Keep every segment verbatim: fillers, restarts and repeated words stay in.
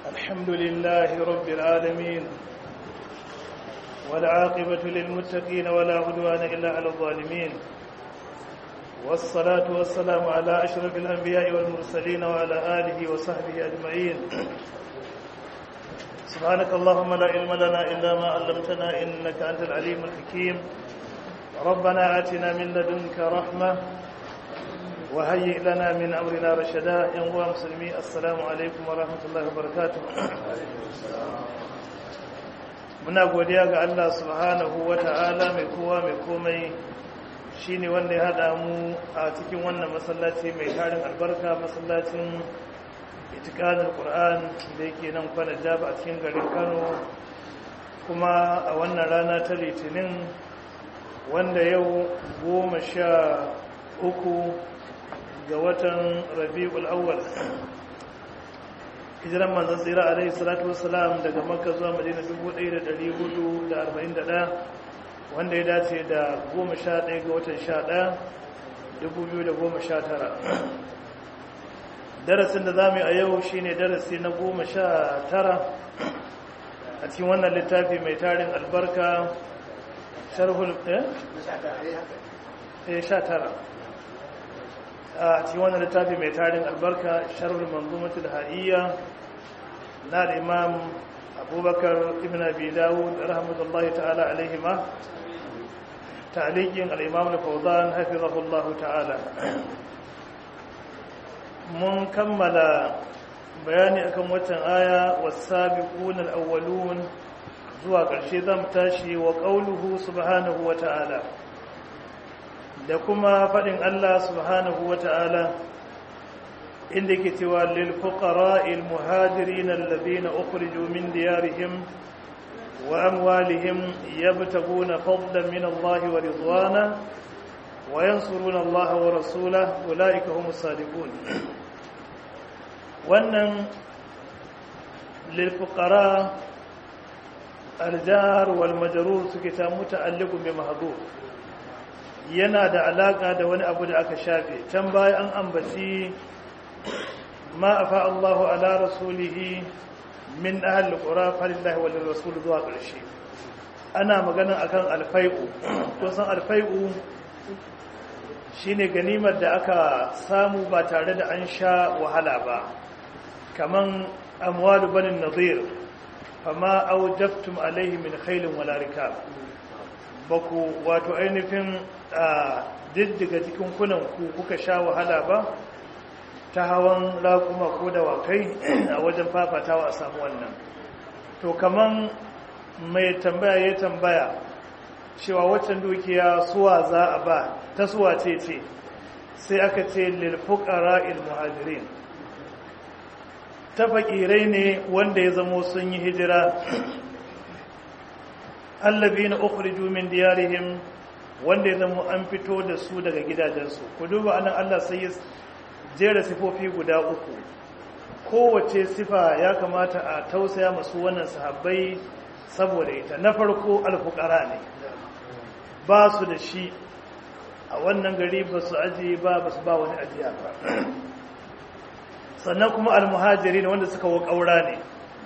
الحمد لله رب العالمين والعاقبة للمتقين ولا عدوان إلا على الظالمين والصلاة والسلام على أشرف الأنبياء والمرسلين وعلى آله وصحبه أجمعين سبحانك اللهم لا علم لنا إلا ما علمتنا إنك أنت العليم الحكيم ربنا آتنا من لدنك رحمة وهيئ لنا من أمرنا رشدا يا مسلمي السلام عليكم ورحمة الله وبركاته muna godiya ga Allah subhanahu wata'ala mai kowa mai komai shine wanda ya hada mu a cikin wannan masallaci mai tarin albarka masallacin itiqadul Qur'an da yake nan kwana jaba a cikin garin Kano kuma a wannan rana ta Litinin wanda yau goma sha uku ga watan Rabiul Awwal hijiran manzon tsira alaihi salatu wassalam daga Makka zuwa Madina dubu ɗaya da ɗari hudu da arba'in da ɗaya wanda ya dace da goma sha ɗaya ga watan sha ɗaya dubu biyu da goma sha tara darasin da za mu yi a yau shine darasi na goma sha tara a cikin wannan littafi mai tarin albarka sharhul eh sha tara a cikin wannan littafi mai tarin albarka sharhul manzumatul hadiyya na da imam abubakar ibn abi dawud rahmatullahi ta'ala alaihima ta'liqin al-imam al-fawzan hafizahullahu ta'ala mun kammala bayani akan watan aya was-sabiqun al-awwalun zuwa ƙarshe zamu tashi wa qauluhu subhanahu wa ta'ala da kuma faɗin Allah subhanahu wa ta'ala inda ke cewa lil fuqara'il muhajirin alladhina ukhriju min diyarihim wa amwalihim yabtaguna fadlan min Allah wa ridwana wa yansuruna Allah wa rasulahu ulaika humus sadiqun wannan lil fuqara al-jar wal majrur suke ta muta'alliqun bi mahdhuf yana da alaka da wani abu da aka shafe can baya an ambaci ma afa Allahu ala rasulihi min ahli alqura falillahi wal rasul zuwa ƙarshe ana magana akan alfai'u to san alfai'u shine ganimar da aka samu ba tare da an sha wahala ba kaman amwalu banin nadir fama awjaftum alaihi min khailin wala rikab baku wato ainihin diddiga cikin kunanku kuka sha wahala ba ta hawan laƙuma ko dawakai a wajen fafatawa a samu wannan to kaman mai tambaya ya tambaya cewa waccan dukiya suwa za a ba ta suwa ce ce sai aka ce lil fuqara'il muhajirin ta fakirai ne wanda ya zamo sun yi hijira allabina ukhriju min diyarihim wanda ya zama an fito da su daga gidajensu ku duba anan Allah sai ya jera sifofi guda uku kowace sifa ya kamata a tausaya masu wannan sahabbai saboda ita na farko alfuqara ne ba su da shi a wannan gari ba su aje ba ba su ba wani ajiya ba sannan kuma almuhajirin wanda suka wa kaura ne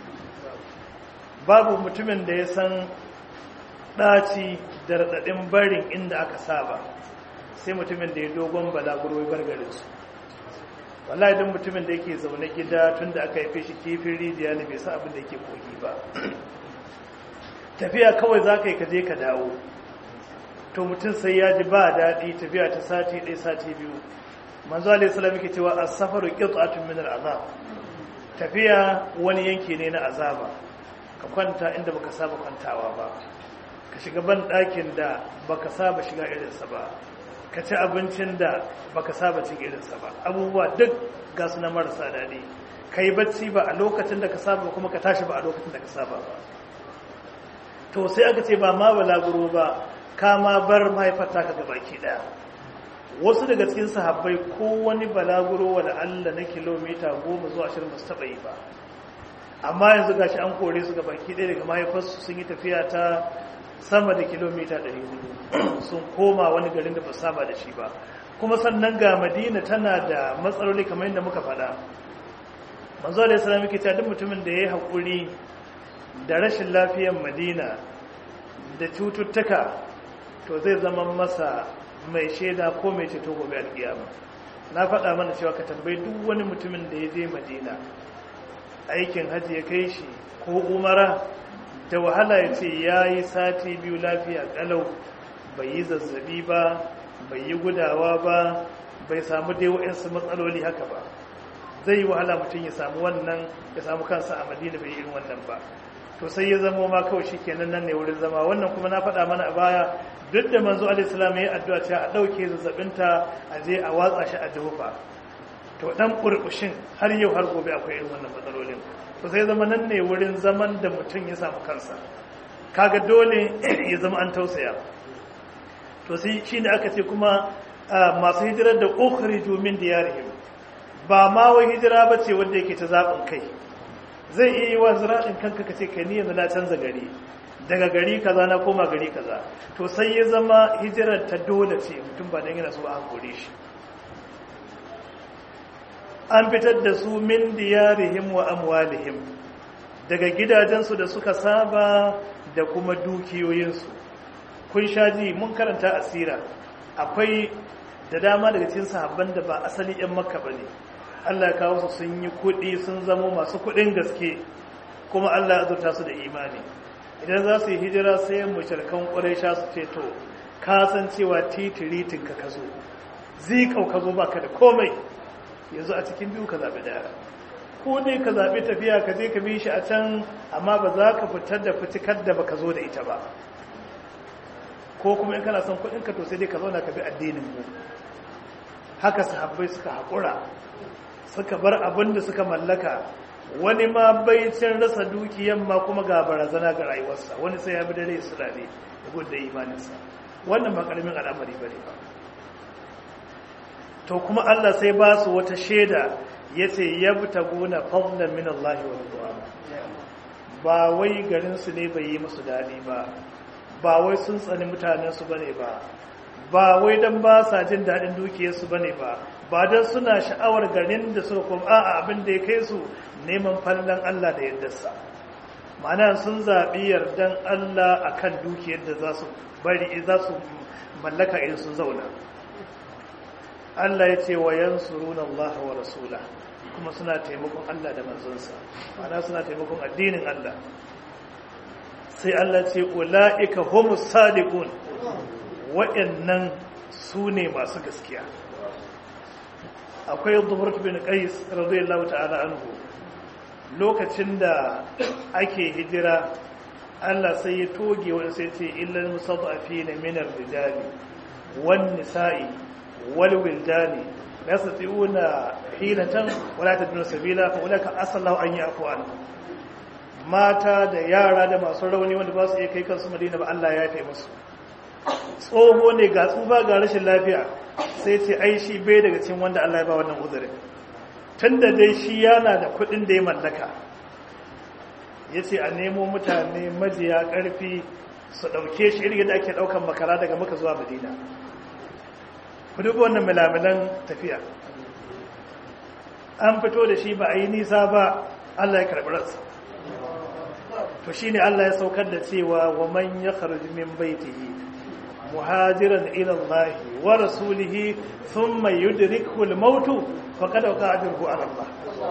babu mutumin da ya san ɗaci da raɗaɗin barin inda aka saba sai mutumin da ya dogon balaguro bargarinsu wallahi don mutumin da yake zaune gida tun da aka haife shi kifin rijiya ne bai sa abin da yake kogi ba tafiya kawai za ka yi kaje ka dawo to mutum sai ya ji ba daɗi tafiya ta sati ɗaya sati biyu manzo alaihi salam yake cewa as-safaru qit'atun min al-azab tafiya wani yanki ne na azaba ka kwanta inda baka saba kwantawa ba ka shiga ban ɗakin da baka saba shiga irinsa ba ka ci abincin da baka saba cin irinsa ba abubuwa duk ga su na marasa daɗi ka yi bacci ba a lokacin da ka saba kuma ka tashi ba a lokacin da ka saba ba to sai aka ce ba ma balaguro ba ka ma bar mahaifata ka gabaki ɗaya wasu daga cikin sahabbai ko wani balaguro wa Allah na kilomita goma zuwa ashirin ba su taɓa yi ba amma yanzu gashi an kore su gabaki ɗaya daga mahaifarsu sun yi tafiya ta sama da kilomita ɗari hudu sun koma wani garin da ba saba da shi ba kuma sannan ga madina tana da matsaloli kamar yadda muka faɗa manzo alaihi salam yake cewa duk mutumin da yayi hakuri da rashin lafiyar Madina da cututtuka to zai zama masa mai shaida ko mai ceto gobe alkiyama. Na faɗa mana cewa ka tambayi duk wani mutumin da ya je Madina aikin hajji ya kai shi ko umara, da wahala ya ce ya yi sati biyu lafiya kalau, bai yi zazzabi ba, bai yi gudawa ba, bai samu dai wa'insu matsaloli haka ba. Zai yi wahala mutum ya samu wannan, ya samu kansa a Madina bai yi irin wannan ba. To sai ya zama ma kawai shi kenan nan ne wurin zama. Wannan kuma na faɗa mana a baya, duk da manzo alaihi salam ya yi addu'a cewa a ɗauke zazzabinta a je a watsa shi a Jufa. To dan ƙurƙushin har yau har gobe akwai irin wannan matsalolin. To sai zama nan ne wurin zaman da mutum ya samu kansa. Kaga dole ya zama an tausaya. To sai shine aka ce kuma masu hijirar da ukhriju min diyarihim, ba ma wai hijira bace wanda yake ta zaɓin kai. Zai iya yi wa zira'in kanka ka ce kai ni yanzu na canza gari, daga gari kaza na koma gari kaza. To sai ya zama hijirar ta dole ce, mutum ba dan yana so a kore shi. An fitar da su min diyarihim wa amwalihim, daga gidajensu da suka saba da kuma dukiyoyinsu. Kun sha ji mun karanta asira, akwai da dama daga cikin sahabban da ba asali 'yan Makka bane. Allah ya kawo su sun yi kuɗi, sun zama masu kuɗin gaske, kuma Allah ya azurta su da imani. Idan za su yi hijira sai mushrikan Quraysha su ce to ka san cewa titiritin ka kazo, zikau ka zo baka da komai, yanzu a cikin biyu ka zaɓi daya. Ko ne ka zaɓi tafiya ka je ka bi shi a can, amma ba za ka fitar da fitikar da baka zo da ita ba. Ko kuma in kana son kuɗin ka to sai dai ka zauna ka bi addinin mu. Haka sahabbai suka haƙura, suka bar abin da suka mallaka. Wani ma bai cin rasa dukiyan ma kuma ga barazana ga rayuwarsa, wani sai ya bi dare su dade da gudda imaninsa. Wannan ba karamin al'amari bane ba. To kuma Allah sai ba su wata shaida, yace yabtaguna fadlan min Allah wa ridwana. Ba wai garin su ne bai yi musu dadi ba, ba wai sun tsani mutanen su bane ba, ba wai dan ba sa jin dadin dukiyar su bane ba, ba dan suna sha'awar garin da suka kuma a'a abin da ya kai su neman fallan Allah da yardarsa. Ma'ana sun zabi yardan Allah akan dukiyar da za su bari za su mallaka idan sun zauna. Allah ya ce wa yansuruna Allah wa rasula, kuma suna taimakon Allah da manzonsa, ma'ana suna taimakon addinin Allah. Sai Allah ce ulaika humus sadiqun, waɗannan su ne masu gaskiya. Akwai Dhufrat bin Qais radiyallahu ta'ala anhu, lokacin da ake hijira Allah sai ya toge wani sai ce illal mustad'afina min ar-rijali wan nisa'i wal wildani la yastati'una hilatan wala tadun sabila fa ulaka asallahu an ya'fu anhu. Mata da yara da masu rauni wanda ba su iya kai kansu Madina ba Allah ya yafe musu. Tsoho ne ga tsufa ga rashin lafiya, sai ce ai shi bai daga cikin wanda Allah ya ba wannan uzurin, tunda dai shi yana da kuɗin da ya mallaka. Yace a nemo mutane majiya ƙarfi su ɗauke shi irin da ake ɗaukan makara daga Makka zuwa Madina. Ku duba wannan milamilan tafiya, an fito da shi ba a yi nisa ba, Allah ya karɓi ransa. To shine Allah ya saukar da cewa wa man yakhruj min baitihi muhajiran ila Allah wa rasulihi thumma yudrikhu al-maut faqad waqa ajruhu ala Allah.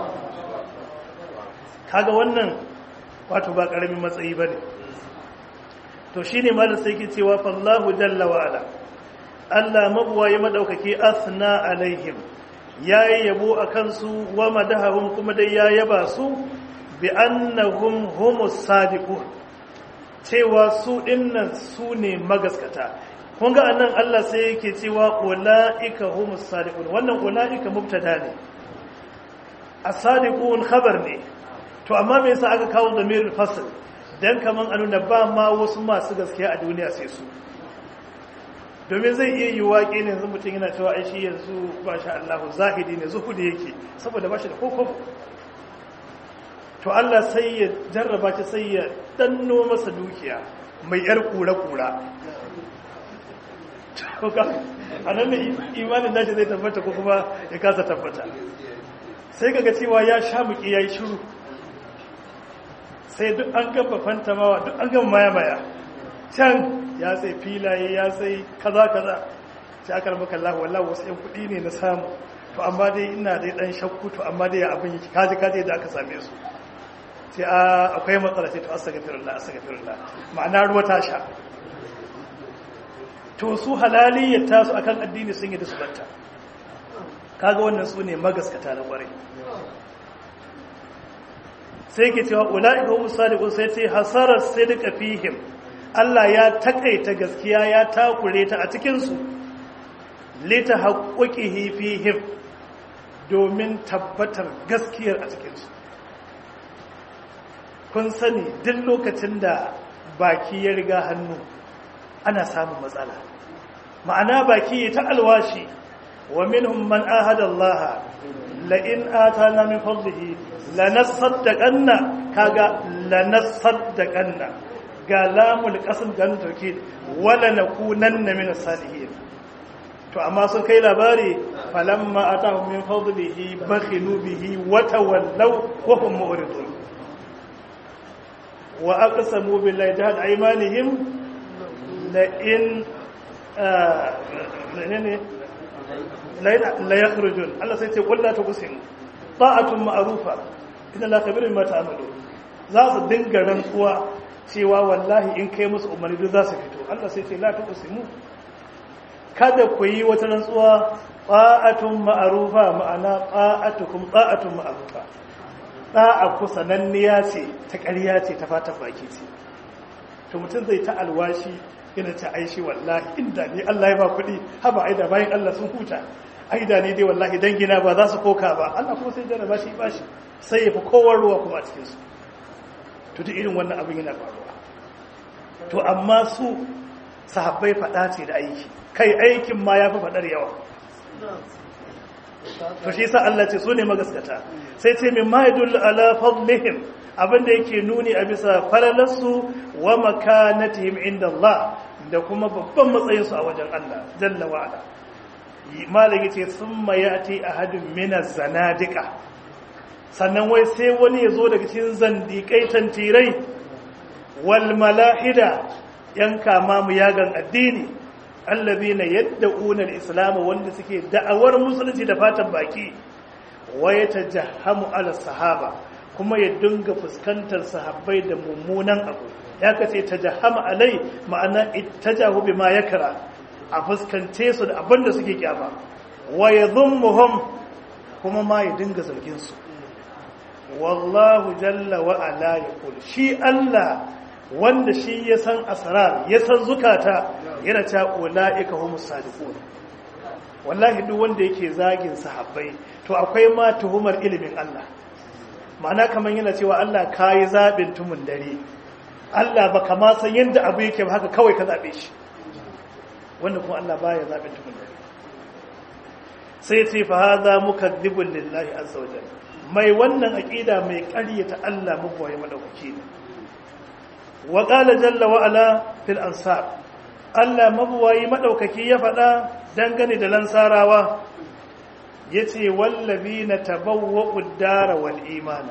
Kaga wannan wato ba karamin matsayi bane. To shine malam sai yake cewa fallahu jalla wa ala, Allah mabuwaye madaukaki asna alaihim, yayi yabo akan su wa madahum kuma dai ya yaba su bi annahum humus sadiqun, cewa su dinnan su ne magaskata. Kun ga annan Allah sai yake cewa ulaika humus sadiqun, wannan ulaika mubtada ne, as-sadiqun khabar ne. To amma me yasa aka kawo damirul fasl? Dan kaman anuna ba ma wasu masu gaskiya a duniya sai su. Domin zai iya yi waƙe ne yanzu mutum yana cewa ai shi yanzu ba sha Allah zahidi ne, zuhudi yake saboda ba shi da kokon. To Allah sai ya jarraba ta, sai ya danno masa dukiya mai yar kura-kura. A nan ne imanin nashi zai tabbata ko kuma ya kasa tabbata. sai kaga cewa ya sha muki yayi shiru sai duk an gaba fantamawa duk an gaba maya maya can ya sai filaye ya sai kaza kaza sai aka rabu kallahu wallahi wasu yan kudi ne na samu to amma dai ina dai dan shakku to amma dai abin yake kaji kaji da aka same su sai a akwai matsala sai to astaghfirullah astaghfirullah ma'ana ruwa ta sha to su halaliyyar tasu akan addini sun yi da su batta kaga wannan su ne magaskata na kwarai sai ke cewa ula'ika hum sadiqun sai ce hasarar sidqa fihim Allah ya takaita gaskiya ya takure ta a cikin su lita haqqihi fihim domin tabbatar gaskiyar a cikin su kun sani duk lokacin da baki ya riga hannu ana samun matsala ma'ana baki ta alwashi wa minhum man ahada Allah la in atana min fadlihi lanasaddaqanna kaga lanasaddaqanna ga lamul qasam dan tauhid wala nakunanna min salihin to amma sun kai labari falamma atahum min fadlihi bakhilu bihi wa tawallaw wa hum mu'ridun wa aqsamu billahi jahad aymanihim la in menene la yakhrujun Allah sai ce kullu tuqsim ta'atun ma'rufa inna la khabirun ma ta'malu za su dinga rantsuwa cewa wallahi in kai musu umarni duk za su fito Allah sai ce la tuqsimu kada ku yi wata rantsuwa ta'atun ma'rufa ma'ana ta'atukum ta'atun ma'rufa da'a ku sananniya ce ta ƙarya ce ta fatan baki ce to mutum zai ta alwashi yana ta aishi wallahi inda ne Allah ya ba kuɗi haba aida bayan Allah sun huta aida ne dai wallahi dangina ba za su koka ba Allah kuma sai jarraba shi bashi sai ya fi kowar ruwa kuma a cikinsu to duk irin wannan abin yana faruwa to amma su sahabbai faɗa ce da aiki kai aikin ma ya fi faɗar yawa to shi sa Allah ce su ne magaskata sai ce min ma yadullu ala fadlihim abinda yake nuni a bisa falalarsu wa makanatihim inda Allah da kuma babban matsayinsu a wajen Allah jalla wa ala malam yace summa yati ahadun min az-zanadiqa sannan wai sai wani yazo daga cikin zandikai tantirai wal malahida yan kama mu yagan addini allazina yad'una al-islam wanda suke da'awar musulunci da fatan baki wa yatajahhamu ala sahaba kuma ya dinga fuskantar sahabbai da mummunan abu ya kace tajahhama alai ma'ana ittajahu bima yakra a fuskance su da abin da suke kyama wa yadhummuhum kuma ma ya dinga zargin su wallahu jalla wa ala yaqul shi Allah wanda shi ya san asrar ya san zukata yana ta ulaika humus sadiqun wallahi duk wanda yake zagin sahabbai to akwai ma tuhumar ilimin Allah ma'ana kaman yana cewa Allah kai zabin tumun dare Allah baka ma san yanda abu yake ba haka kawai ka zabe shi wanda kuma Allah baya zabin tumun dare sai ce fa hadha mukaththibun lillahi azza wa jalla mai wannan aqida mai ƙaryata Allah mabwaye madaukaki ne wa qala jalla wa ala fil ansar Allah mabwaye madaukaki ya faɗa dangane da lansarawa yace wallazina tabawwa'u ad-dara wal imana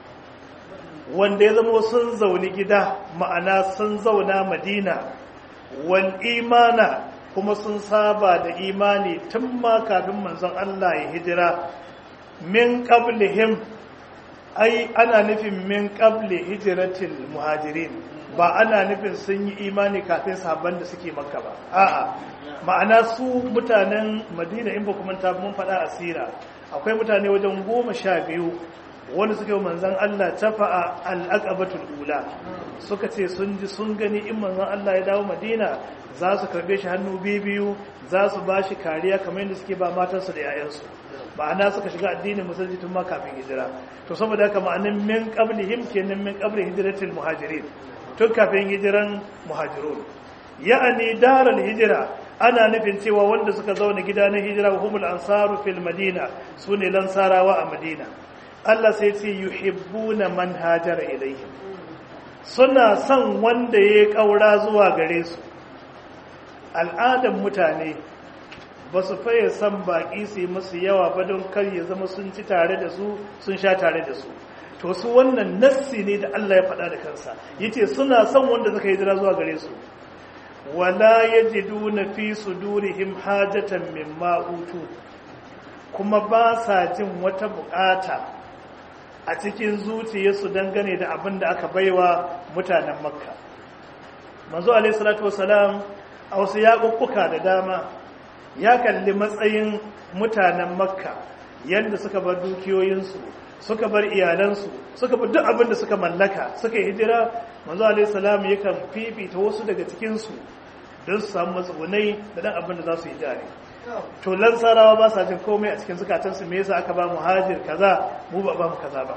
wanda ya zama sun zauni gida ma'ana sun zauna Madina wal imana kuma sun saba da imani tun ma kafin manzon Allah ya hijira min qablihim ai ana nufin min qabli hijratil muhajirin ba ana nufin sun yi imani kafin sahabban da suke Makka ba a'a ma'ana su mutanen Madina in ba kuma ta mun faɗa asira akwai mutane wajen goma sha biyu wanda suke manzon Allah tafa'a al-aqabatul ula suka ce sun ji sun gani in manzon Allah ya dawo Madina za su karbe shi hannu biyu za su ba shi kariya kamar yadda suke ba matansu da yayansu ma'ana suka shiga addinin musulunci tun ma kafin hijira to saboda haka ma'anin min qablihim kenan min qabli hijratil muhajirin tun kafin hijiran muhajirun ya'ani daral hijira ana nufin cewa wanda suka zauna gida na hijira humul ansaru fil madina sune lansarawa a madina Allah sai ce yuhibbuna man hajara ilayhim suna son wanda ya kaura zuwa gare su al'adan mutane ba su faye san baƙi su yi musu yawa ba don kar ya zama sun ci tare da su sun sha tare da su. To su wannan nassi ne da Allah ya faɗa da kansa, yace suna son wanda suka yi hijira zuwa gare su. Wala yajiduna fi sudurihim hajatan mimma utu, kuma ba sa jin wata bukata a cikin zuciyarsu dangane da abin da aka baiwa mutanen Makka. Manzo alaihi salatu wasalam a wasu yaƙuƙuka da dama ya kalli matsayin mutanen Makka, yadda suka bar dukiyoyinsu, suka bar iyalansu, suka bar duk abin da suka mallaka, suka yi hijira. Manzo alaihi salam yakan fifita wasu daga cikinsu don su samu matsugunai da dan abin da za su yi jari. To lansarawa ba sa jin komai a cikin zukatansu, me yasa aka ba mu hajir kaza mu ba ba mu kaza ba.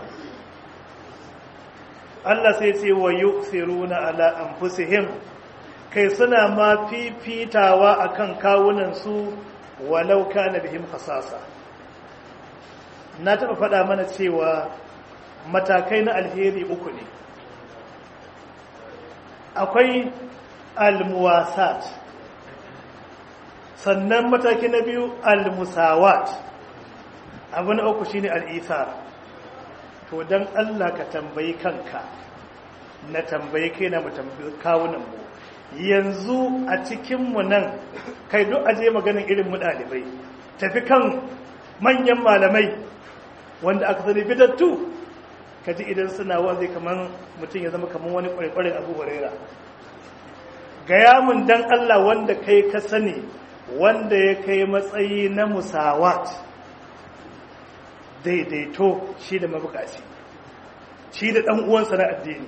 Allah sai ce wa yu'thiruna ala anfusihim, kai suna ma fifitawa akan kawunan su walau kana bihim khasasa. Na taɓa faɗa mana cewa matakai na alheri uku ne. Akwai almuwasat, sannan mataki na biyu almusawat, abu na uku shine al'ithar. To don Allah ka tambayi kanka, na tambayi kai na mu tambayi kawunanmu, yanzu a cikinmu nan, kai duk aje maganin irin mu ɗalibai, tafi kan manyan malamai wanda aka sani fitattu, ka ji idan suna wazi kamar mutum ya zama kamar wani kwaikwarin Abu Huraira. Gaya mun dan Allah wanda kai ka sani, wanda ya kai matsayi na musawat, daidaito shi da mabukaci, shi da ɗan uwansa na addini.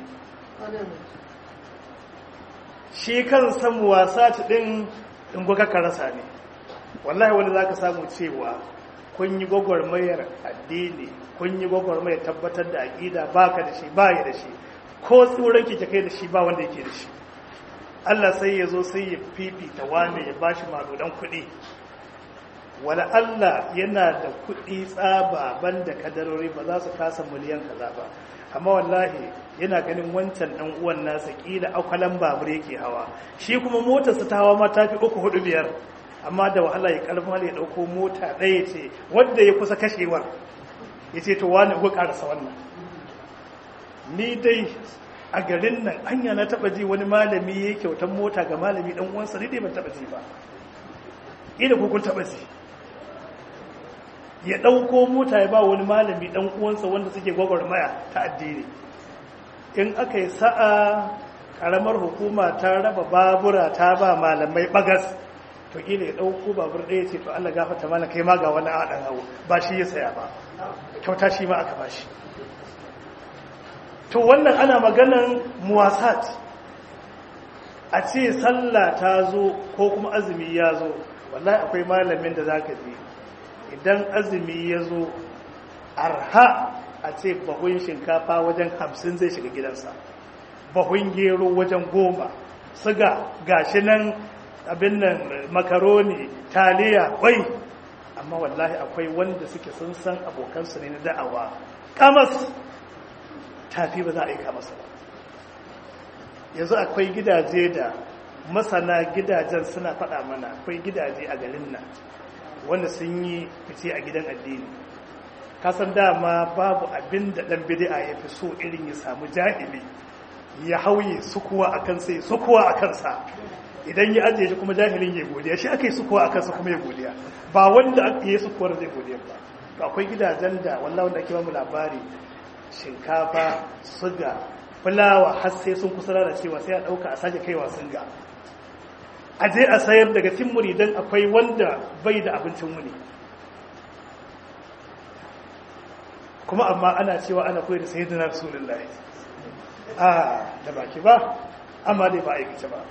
Shi kan san muwasat ɗin in gwaka karasa ne. Wallahi wanda za ka samu cewa kun yi gwagwarmayar addini, kun yi gwagwarmayar tabbatar da aƙida, baka da shi, ba ya da shi, ko tsoron ki kai da shi ba wanda yake da shi. Allah sai ya zo sai ya fifita wane ya bashi maludan kuɗi. Wala Allah yana da kuɗi tsaba banda kadarori ba za su kasa miliyan kaza ba, amma wallahi yana ganin wancan ɗan uwan nasa ƙila akwalan babur yake hawa, shi kuma motarsa ta hawa ma ta fi uku hudu biyar, amma da wahala ya karfin hali ya ɗauko mota ɗaya ce wadda ya kusa kashewar, ya ce to wani ku ƙarasa wannan. Ni dai a garin nan hanya na taba ji wani malami ya kyautar mota ga malami dan uwansa, ne dai ban taba ji ba, ina ko kun taba ji ya dauko mota ya ba wani malami dan uwansa wanda suke gwagwarmaya ta addini. In aka yi sa'a karamar hukuma ta raba babura ta ba malamai bagas, to ila ya dauko babur ɗaya ce to Allah gafarta mana kai ma ga wani adan hawo, ba shi ya saya ba, kyauta shi ma aka bashi. To wannan ana maganan muwasat. A ce sallah ta zo ko kuma azumi ya zo, wallahi akwai malamin da zaka ji idan azumi ya zo arha a ce bahun shinkafa wajen hamsin zai shiga gidansa, bahun gero wajen goma, siga gashi nan, abin nan makaroni, taliya, kwai. Amma wallahi akwai wanda suke sun san abokansu ne na da'awa, kamas tafi ba za a aika masa ba. Yanzu akwai gidaje da masana gidajen suna faɗa mana, akwai gidaje a garin nan wanda sun yi fice a gidan addini. Kasan dama babu abin da ɗan bid'a ya fi so irin ya samu jahili ya hauye sukuwa a kansa ya sukuwa a kansa, idan ya ajiye shi kuma jahilin ya godiya, shi aka yi sukuwa a kansa kuma ya godiya, ba wanda aka yi sukuwar zai godiya ba. To akwai gidajen da wallahi wanda ake ba mu labari, shinkafa, suga, fulawa har sai sun kusa da cewa sai a ɗauka a sake kaiwa singa, a je a sayar daga cin muridan akwai wanda bai da abincin wuni, kuma amma ana cewa ana koyar da sayyidina rasulullahi a da baki ba, amma dai ba aikace ba.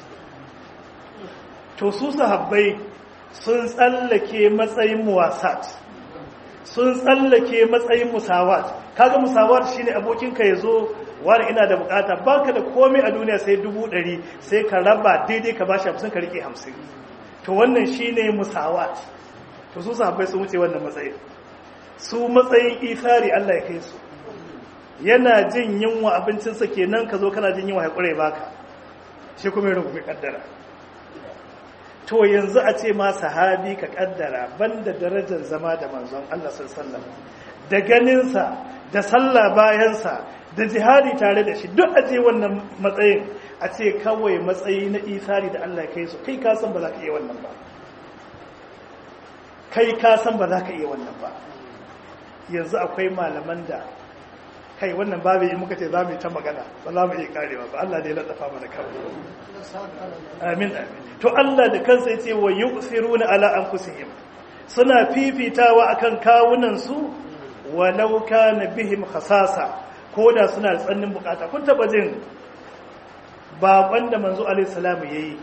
To su sahabbai sun tsallake matsayin muwasat, sun tsallake matsayin musawat. Kaga musawat shine abokinka yazo, wani ina da bukata, baka da komai a duniya sai dubu ɗari, sai ka raba daidai ka bashi hamsin ka rike hamsin. To wannan shine musawat. To su sahabbai sun wuce wannan matsayin. Su matsayin isari Allah ya kai su. Yana jin yunwa abincinsa kenan, ka zo kana jin yunwa ya kure baka, shi kuma ya rungume kaddara. to yanzu a ce ma sahabi ka kaddara banda darajar zama da manzon Allah sallallahu alaihi wasallam da ganinsa da sallah bayansa da jihadi tare da shi duk aje wannan matsayin a ce kawai matsayi na isari da Allah kai su kai ka san ba za ka iya wannan ba kai ka san ba za ka iya wannan ba yanzu akwai malaman da kai wannan babu yi muka ce za mu yi ta magana ba za mu iya karewa ba Allah da ya laddafa mana kawai amin amin to Allah da kansa ya ce wa yusiruna ala anfusihim suna fifitawa akan kawunan su walau kana bihim khasasa ko da suna da tsannin bukata kun taba jin baban da manzo alaihi salamu yayi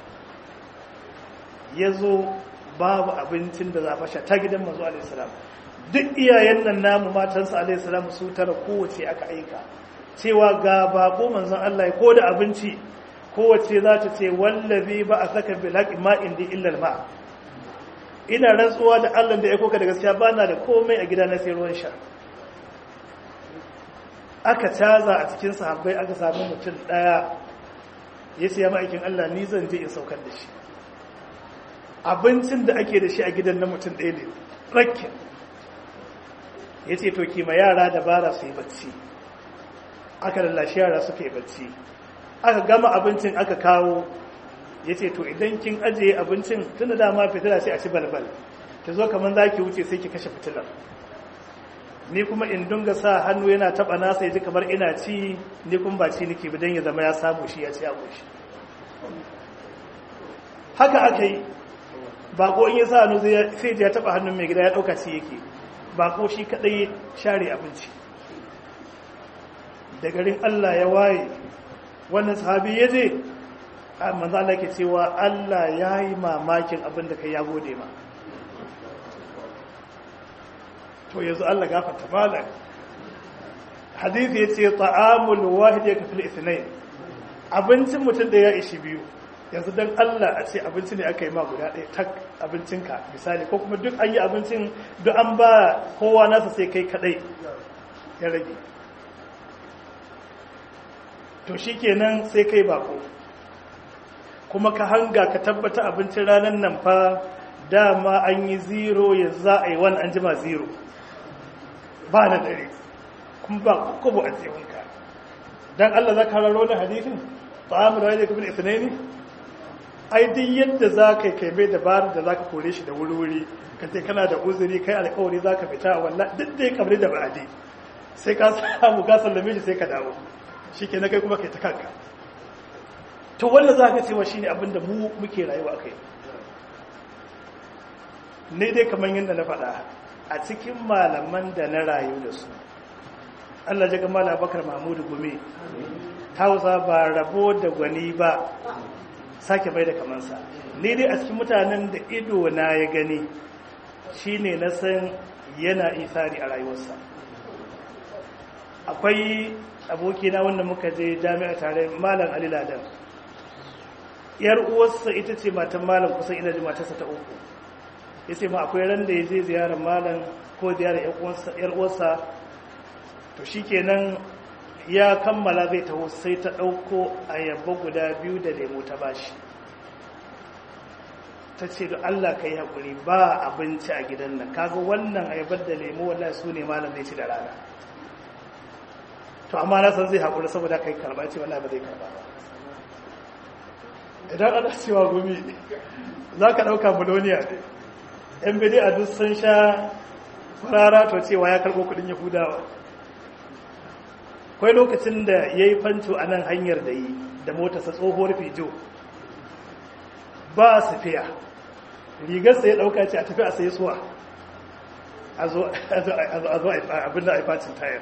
yazo babu abincin da za a fasha ta gidan manzo alaihi salamu duk iyayen nan namu matansa alaihi salamu su tara kowace aka aika cewa ga bako manzon Allah ko da abinci kowace za ta ce wallazi ba a saka bil haqi ma indi illa al ma ina rantsuwa da Allah da ya koka da gaskiya bana da komai a gida na sai ruwan sha aka caza a cikin sahabbai aka samu mutum daya ya ce ya ma'aikin Allah ni zan je in saukar da shi abincin da ake da shi a gidan na mutum ɗaya ne rakkin ya ce to kima yara da bara su yi bacci aka lallashi yara suka yi bacci aka gama abincin aka kawo ya ce to idan kin ajiye abincin tun da dama fitila sai a ci balbal ta zo kamar za ki wuce sai ki kashe fitilar ni kuma in dunga sa hannu yana taba nasa ya ji kamar ina ci ni kuma ba ci niki ba don ya zama ya samu shi ya ci a goshi haka aka yi bako in ya sa hannu sai ya taba hannun mai gida ya dauka ci yake bako shi kadai share abinci da garin Allah ya waye wannan sahabi ya je manzo Allah ke cewa Allah ya yi mamakin abin da kai ya gode ma to yanzu Allah gafarta malam hadisi yace ta'amul wahid yakfil ithnain abincin mutum da ya ishi biyu yanzu dan Allah a ce abinci ne aka yi ma guda ɗaya tak abincinka misali ko kuma duk an yi abincin duk an ba kowa nasa sai kai kadai ya rage to shikenan sai kai bako kuma ka hanga ka tabbata abincin ranar nan fa dama an yi zero yanzu za a yi wani an jima zero ba na dare kuma ba kubo a tsewonka don Allah za ka raro na hadithin ta'amur wa yadda kabin isnani ai duk yadda za ka kai mai dabarar da za ka kore shi da wuri-wuri ka ce kana da uzuri kai alkawari za ka fita wallah duk da ya kamar da ba'adi sai ka samu ka sallame shi sai ka dawo shi ke na kai kuma kai ta kanka to wanda za ka cewa shi ne abinda mu muke rayuwa kai ne dai kamar yadda na faɗa a cikin malaman da na rayu da su Allah jaga mala bakar mahmudu gumi hausa ba rabo da gwani ba sake bai da kamansa ne dai a cikin mutanen da ido na ya gani shine na san yana isari a rayuwarsa akwai abokina wanda muka je jami'a tare malam Ali Ladan yar uwarsa ita ce matan malam kusan ina ji matarsa ta uku yace ma akwai ran da yaje ziyarar malam ko ziyarar yar uwarsa to shikenan ya kammala zai taho sai ta dauko ayaba guda biyu da lemo ta bashi ta ce da Allah kai hakuri ba abinci a gidan nan kaga wannan ayabar da lemo wallahi su ne malam zai ci da rana to amma na san zai haƙuri saboda kai karba ce wallahi ba zai karba ba idan ana cewa gumi za ka ɗauka boloniya ne yan bidi a duk sun sha farara to cewa ya karɓo kuɗin yahudawa kwai lokacin da ya yi fanto a nan hanyar da yi da motarsa tsohuwar fijo ba su fiya rigarsa ya ɗauka ce a tafi a sai suwa a zo abinda a yi facin tayar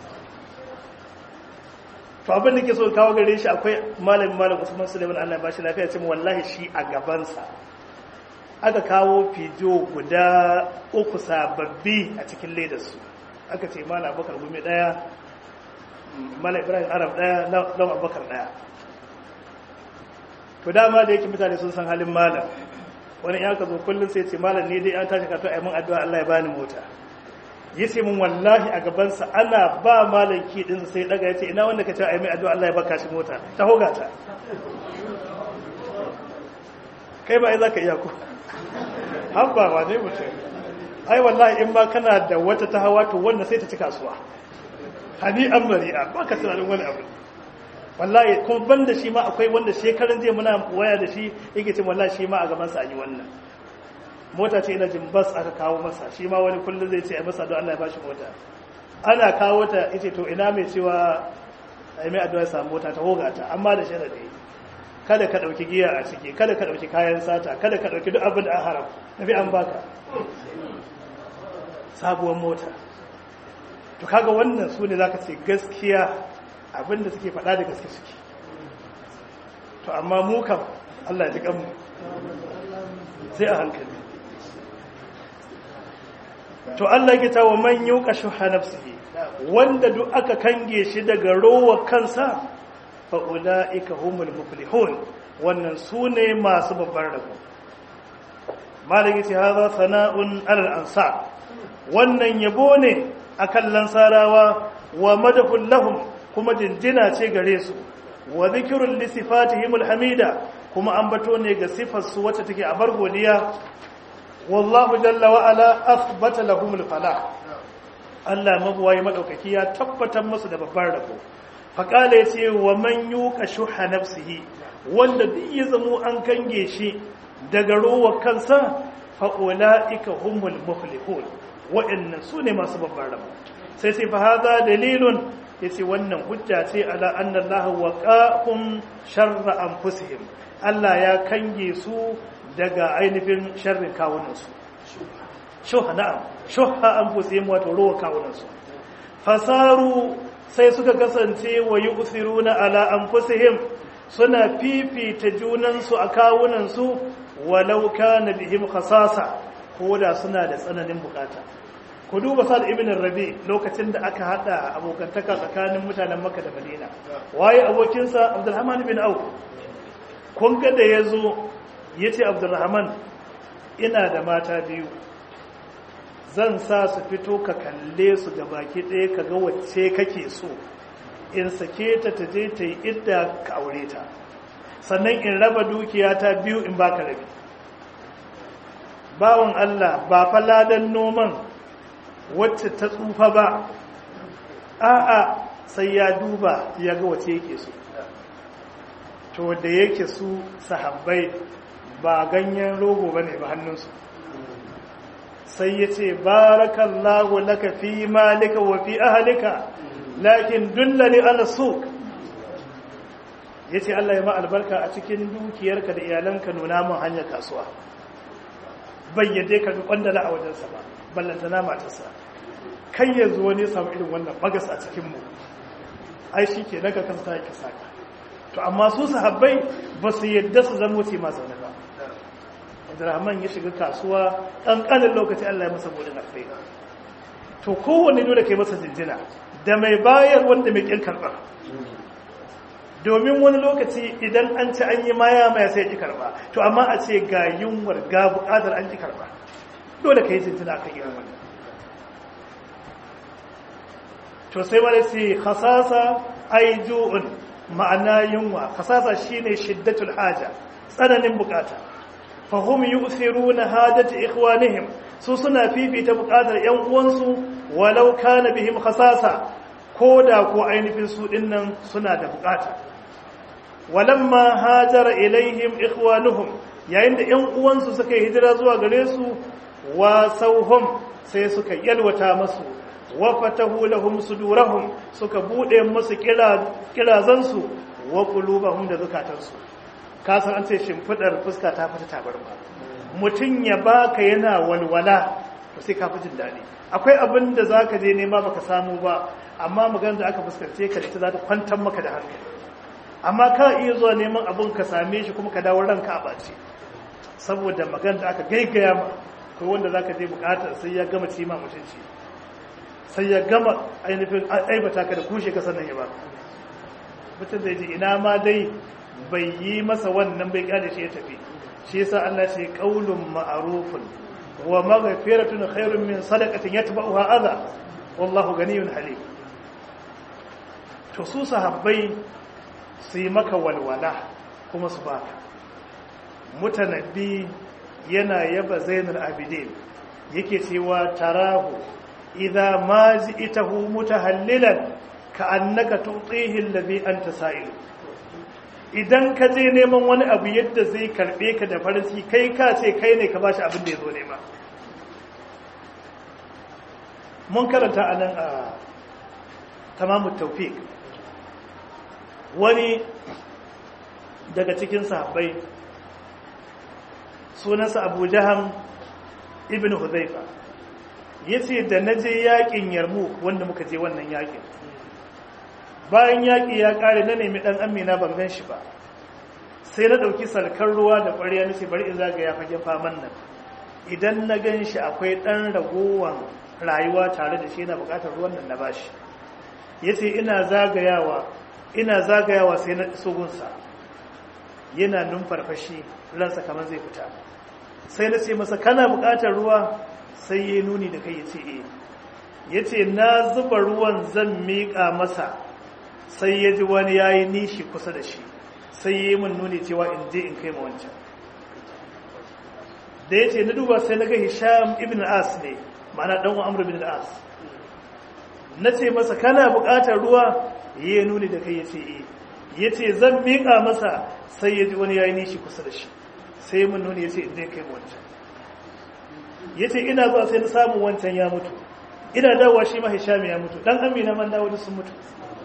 to abin da ke so kawo gare shi akwai malamin malam Usman Suleiman Allah ba shi lafiya ce wallahi shi a gabansa aka kawo fijo guda uku sababbi a cikin ledarsu aka ce malam Abubakar gumi daya malam Ibrahim Arab daya lawan Abubakar daya to dama da yake mutane sun san halin malam wani ya ka zo kullum sai ce malam ne dai an tashi ka to ayi mun addu'a Allah ya bani mota yace mun wallahi a gabansa ana ba malaki din sai daga yace ina wanda kace ai mai addu'a Allah ya baka shi mota ta hoga ta kai ba ai zaka iya ku habba ba dai mutum ai wallahi in ba kana da wata ta hawa to wanda sai ta ci kasuwa hani an mari'a ba ka tunanin wani abu wallahi kuma banda shi ma akwai wanda shekaran jiya muna waya da shi yake cin wallahi shi ma a gaban sa an yi wannan mota ce ina jin bas aka kawo masa shi ma wani kullum zai ce ai masa don Allah ya bashi mota ana kawo ta yace to ina mai cewa ai mai addu'a ya samu mota ta hoga ta amma da sharadi kada ka dauki giya a ciki kada ka dauki kayan sata kada ka dauki duk abin da an haram nabi an baka sabuwar mota to kaga wannan su ne zaka ce gaskiya abinda suke faɗa da gaske suke to amma mu kam Allah ya ji kanmu sai a hankali to Allah yake tawo man yuqa shuha nafsihi wanda duk aka kange shi daga rowar kansa fa ulaika humul muflihun wannan sune masu babbar rabo malaki ce hadha sana'un alal ansar wannan yabo ne akan lansarawa wa madahul lahum kuma jinjina ce gare su wa dhikrul li sifatihimul hamida kuma ambato ne ga sifar su wacce take a bar godiya wallahu jalla wa ala athbata lahumul falah Allah mabuwayi madaukaki ya tabbatar musu da babbar rabo faqala yace wa man yuqa shuha nafsihi wanda duk ya zamo an kange shi daga rowar kansa fa ulaika humul muflihun wa'annan sune masu babbar rabo sai sai fa hada dalilun yace wannan hujja ce ala anna Allah waqa'um sharra anfusihim Allah ya kange su daga ainihin sharrin kawunansu shuha na'am shuha anfusihim wato ruwa kawunansu fasaru sai suka kasance wa yusiruna ala anfusihim suna fifita junansu a kawunansu walau kana bihim khasasa ko da suna da tsananin bukata ku duba sa'ad ibn rabi lokacin da aka hada abokantaka tsakanin mutanen makka da madina waye abokinsa abdurrahman bin auf kun ga da yazo yace abdurrahman ina da mata biyu zan sa su fito ka kalle su ga baki ɗaya ka ga wacce kake so in sake ta ta je ta yi idda ka aure ta sannan in raba dukiya ta biyu in baka rabi bawon Allah ba fa ladan noman wacce ta tsufa ba a'a sai ya duba ya ga wacce yake so to da yake su sahabbai ba ganyen rogo bane ba hannunsu sai ya ce barakallahu laka fi malika wa fi ahlika lakin dullani ala suq yace Allah ya ma albarka a cikin dukiyarka da iyalanka nuna mun hanyar kasuwa bayyade ka duk wanda a wajensa ba ballantana matarsa kai yanzu wani samu irin wannan bagas a cikin mu ai shike naka kansa yake saka to amma su sahabbai ba su yadda su zama wuce ma zaune ba Abdurrahman ya shiga kasuwa ɗan ƙanin lokaci Allah ya masa buɗin alfai to kowanne dole kai masa jinjina da mai bayar wanda mai ƙin karɓa domin wani lokaci idan an ci an yi maya maya sai ƙi karɓa to amma a ce ga yunwar ga buƙatar an ƙi karɓa dole ka yi jinjina kan irin wannan to sai wani ce khasasa ai ju'un ma'ana yunwa khasasa shine shiddatul haja tsananin buƙata fahim yu'thiruna hajat ikhwanihim su suna fifita bukatar yan uwansu walau kana bihim khasasa koda ko ainihin su dinnan suna da bukata walamma hajara ilaihim ikhwanuhum yayin da yan uwansu suka hijira zuwa gare su wa sauhum sai suka yalwata masu wa fatahu lahum sudurahum suka bude musu kira kirazansu wa qulubahum da zakatansu kasan an ce shimfidar fuska ta fita tabarma mutum ya baka yana walwala to sai ka fi jin daɗi akwai abin da za ka je nema baka samu ba amma maganar da aka fuskance ka da ita za ta kwantar maka da hankali amma ka iya zuwa neman abin ka same shi kuma ka dawo ranka a ɓace saboda maganar da aka gaigaya ma ko wanda za ka je bukatar sai ya gama cima mutunci sai ya gama ainihin aibata ka da kushe ka sannan ya ba mutum zai ji ina ma dai bai yi masa wannan bai kyale shi ya tafi shi yasa Allah ce qaulun ma'rufun wa maghfiratun khairun min sadaqatin yatba'uha adha wallahu ganiyyun halim to su sahabbai su yi maka walwala kuma su baka mutanabbi yana yaba zainul abidin yake cewa tarahu idza ma ji'tahu mutahallilan ka annaka tutihi alladhi anta sa'il idan ka je neman wani abu yadda zai karbe ka da farin ciki kai ka ce kai ne ka bashi abin da yazo nema mun karanta anan a tamamut tawfiq wani daga cikin sahabbai sunansa Abu Jaham ibn Hudhaifa yace da naje yakin Yarmouk wanda muka je wannan yakin bayan yaki ya kare na nemi dan Amina ban gan shi ba sai na dauki salkar ruwa da ƙwarya nace bari in zagaya fagen faman nan idan na gan shi akwai dan ragowan rayuwa tare da shi yana bukatar ruwan nan na bashi yace ina zagayawa ina zagayawa sai na isogunsa yana numfarfashi ransa kamar zai fita sai na ce masa kana buƙatar ruwa sai ya nuni da kai ya ce eh ya ce na zuba ruwan zan miƙa masa sai ya ji wani ya yi nishi kusa da shi sai ya yi min nuni cewa in je in kai ma wancan da ya ce na duba sai na ga Hisham ibn al-As ne ma'ana ɗan Amr ibn al-As na ce masa kana buƙatar ruwa ya yi nuni da kai ya ce eh ya ce zan miƙa masa sai ya ji wani ya yi nishi kusa da shi sai mun nuni ya ce inda ya kai wancan ya ce ina zuwa sai na samun wancan ya mutu ina dawowa shi ma Hisham ya mutu dan Amina man dawo da sun mutu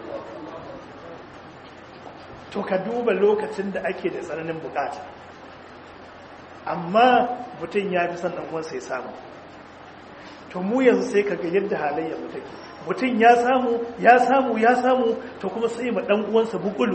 to ka duba lokacin da ake da tsananin bukata amma mutum ya fi son dan uwansa ya samu to mu yanzu sai ka ga yadda halayya mu take mutum ya samu ya samu ya samu to kuma sai ma dan uwansa bukulu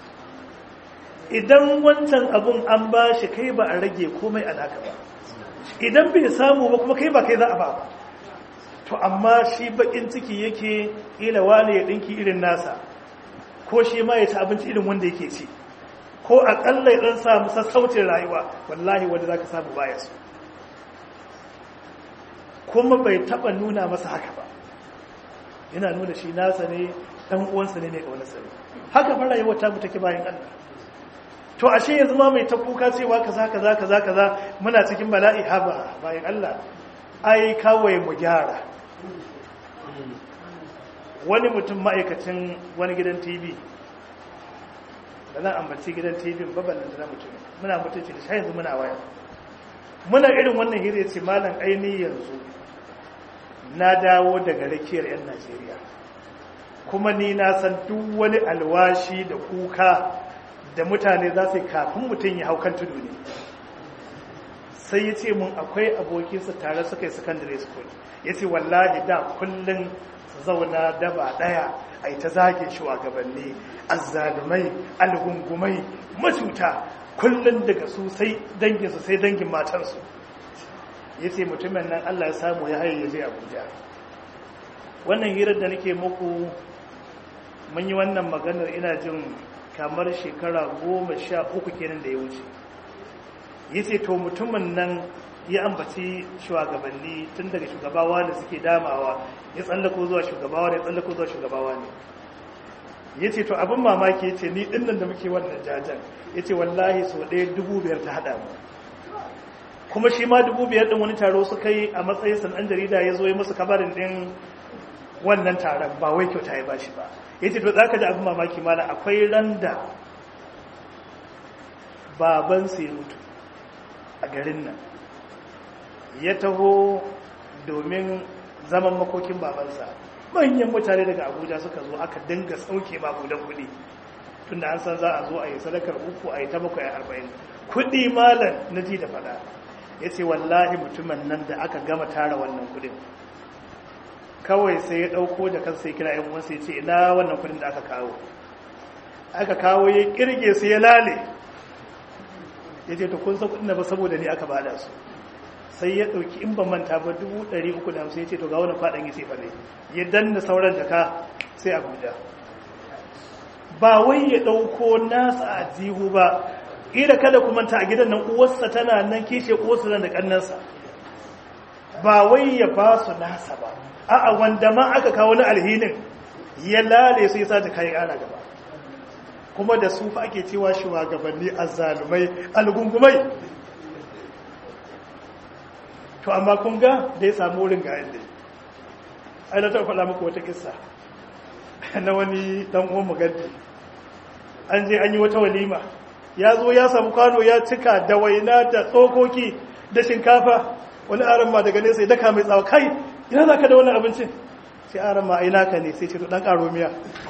idan wancan abun an ba shi kai ba a rage komai a naka ba idan bai samu ba kuma kai ba kai za a ba ba to amma shi bakin ciki yake ila wani ya dinki irin nasa ko shi ma ya ci abinci irin wanda yake ci ko akalla ya dan samu sassaucin rayuwa wallahi wanda zaka samu baya su kuma bai taba nuna masa haka ba yana nuna shi nasa ne dan uwansa ne mai kaunarsa ne haka fa rayuwar ta mu take bayan Allah to ashe yanzu ma mai ta kuka cewa kaza kaza kaza kaza muna cikin bala'i haba bayan Allah ai kawai mu gyara wani mutum ma'aikacin wani gidan T V da zan ambaci gidan T V babban da na mutum muna mutunci da shi yanzu muna waya muna irin wannan hira yace malam aini yanzu na dawo daga rakiyar yan Najeriya kuma ni na san duk wani alwashi da kuka da mutane za su yi kafin mutum ya hau kan tudu ne sai ya ce mun akwai abokinsa tare suka yi secondary school ya ce wallahi da kullum su zauna daba daya a yi ta zagin shugabanni azzalumai algungumai macuta kullum daga su sai danginsu sai dangin matarsu ya ce mutumin nan Allah ya samu ya haye ya je Abuja wannan hirar da nake muku mun yi wannan maganar ina jin kamar shekara goma sha uku kenan da ya wuce ya ce to mutumin nan ya ambaci shugabanni tun daga shugabawa da suke damawa ya tsallako zuwa shugabawa da ya tsallako zuwa shugabawa ne ya ce to abin mamaki ya ce ni dinnan da muke wannan jajen ya ce wallahi sau ɗaya dubu biyar ta haɗa mu kuma shi ma dubu biyar ɗin wani taro suka yi a matsayin san'an jarida ya zo ya musu kabarin ɗin wannan taron ba wai kyauta ya bashi ba ya ce to za ka ji abin mamaki mana akwai ran da babansa ya mutu a garin nan ya taho domin zaman makokin babansa manyan mutane daga Abuja suka zo aka dinga sauke magudan kuɗi tunda an san za a zo a yi sadakar uku a yi ta bakwai a arba'in kuɗi malam na ji da fada ya ce wallahi mutumin nan da aka gama tara wannan kuɗin kawai sai ya ɗauko da kansa ya kira yan uwansa ya ce ina wannan kuɗin da aka kawo aka kawo ya kirge su ya lale ya ce to kun san kuɗin da ba saboda ni aka bada su sai ya ɗauki in ban manta ba dubu ɗari uku da hamsin ya ce to ga wani kwaɗan ya ce fa ne ya danna sauran jaka sai Abuja ba wai ya ɗauko nasa a jihu ba ƙila kada ku manta a gidan nan uwarsa tana nan kishe uwarsa nan da ƙannansa ba wai ya ba su nasa ba a'a wanda ma aka kawo na alhinin ya lale su ya sa jaka ya ƙara gaba kuma da su fa ake cewa shugabanni azzalumai algungumai. To amma kun ga da ya samu wurin ga yadda ai na taɓa faɗa muku wata kissa na wani ɗan uwan mugaddi. An je an yi wata walima, ya zo ya samu kwano ya cika da waina da tsokoki da shinkafa. Wani aran ma daga nesa ya daka mai tsawa, kai ina za ka da wannan abincin? Sai aran ma aina ka ne, sai ce to ɗan ƙaro miya.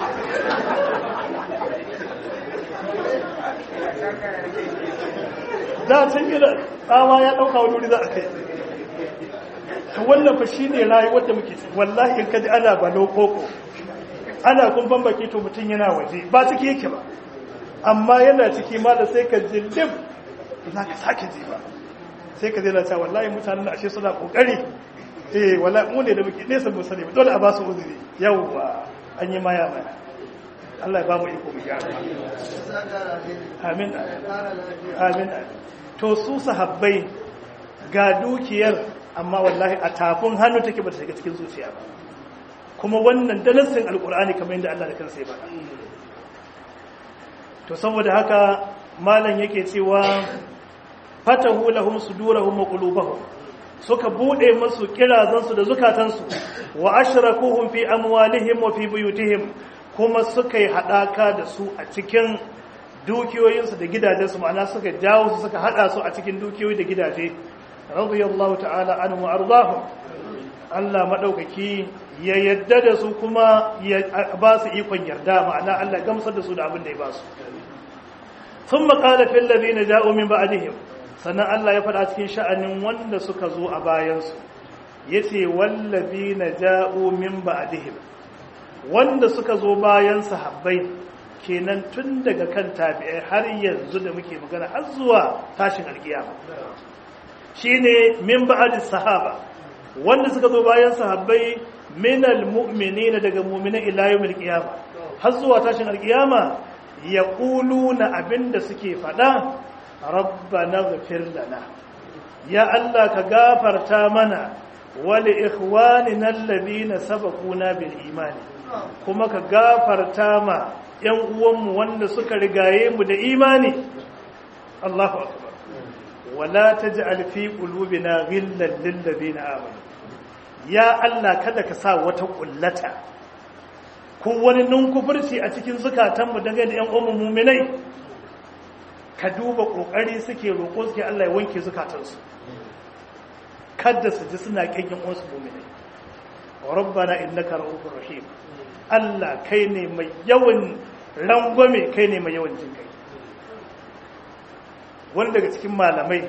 Za a can gida tsawa ya ɗauka wani wuri za a kai. Ta wannan fa shi ne rayuwar da muke ci. Wallahi in kaji ana balo koko, ana kumfan baki to mutum yana waje, ba ciki yake ba. Amma yana ciki ma da sai ka jillim za ka sake ji ba. Sai ka zai cewa wallahi mutanen ashe suna kokari. Eh wallahi mu ne da muke nesa mu sani dole a ba su uzuri. Yawwa an yi maya maya. Allah ya ba mu iko mu gyara. Amin. Amin. To su sahabbai ga dukiyar amma wallahi a tafin hannu take ba ta shiga cikin zuciya ba. Kuma wannan dalasin alkur'ani kamar yadda Allah da kansa ya faɗa. To saboda haka malam yake cewa fatahu lahum sudurahum wa qulubahum, suka bude musu kirazansu da zukatansu, wa ashrakuhum fi amwalihim wa fi buyutihim, kuma suka yi hadaka da su a cikin dukiyoyinsu da gidajensu, ma'ana suka jawo su suka hada su a cikin dukiyoyi da gidaje. Radiyallahu ta'ala anhu ardahum, Allah madaukaki ya yadda da su kuma ya ba su ikon yarda, ma'ana Allah gamsar da su da abin da ya ba su. Thumma qala fil ladina ja'u min ba'dihim, sannan Allah ya faɗa cikin sha'anin wanda suka zo a bayansu, yace wallazina ja'u min ba'dihim, wanda suka zo bayan sahabbai kenan tun daga kan tabi'ai har yanzu da muke magana har zuwa tashin alkiyama. Shine min ba'dis sahaba, wanda suka zo bayan sahabbai minal mu'minina daga mu'mina ila yawmil qiyama, har zuwa tashin alkiyama, yaquluna abinda suke faɗa, rabbana ighfir lana, ya Allah ka gafarta mana, wa li ikhwanina alladhina sabaquna bil imani, kuma ka gafarta ma yan uwanmu wanda suka rigaye mu da imani. Allahu akbar. Wala taj'al fi qulubina ghillan lil ladina amanu, ya Allah kada ka sa wata kullata ko wani nunkufurci a cikin zukatanmu dangane da yan uwanmu mu'minai. Ka duba kokari suke roƙo suke Allah ya wanke zukatansu, kada su ji suna kyakkyan wasu mu'minai. Rabbana innaka ra'ufur rahim, Allah kai ne mai yawan rangwame, kai ne mai yawan jin kai. Wani daga cikin malamai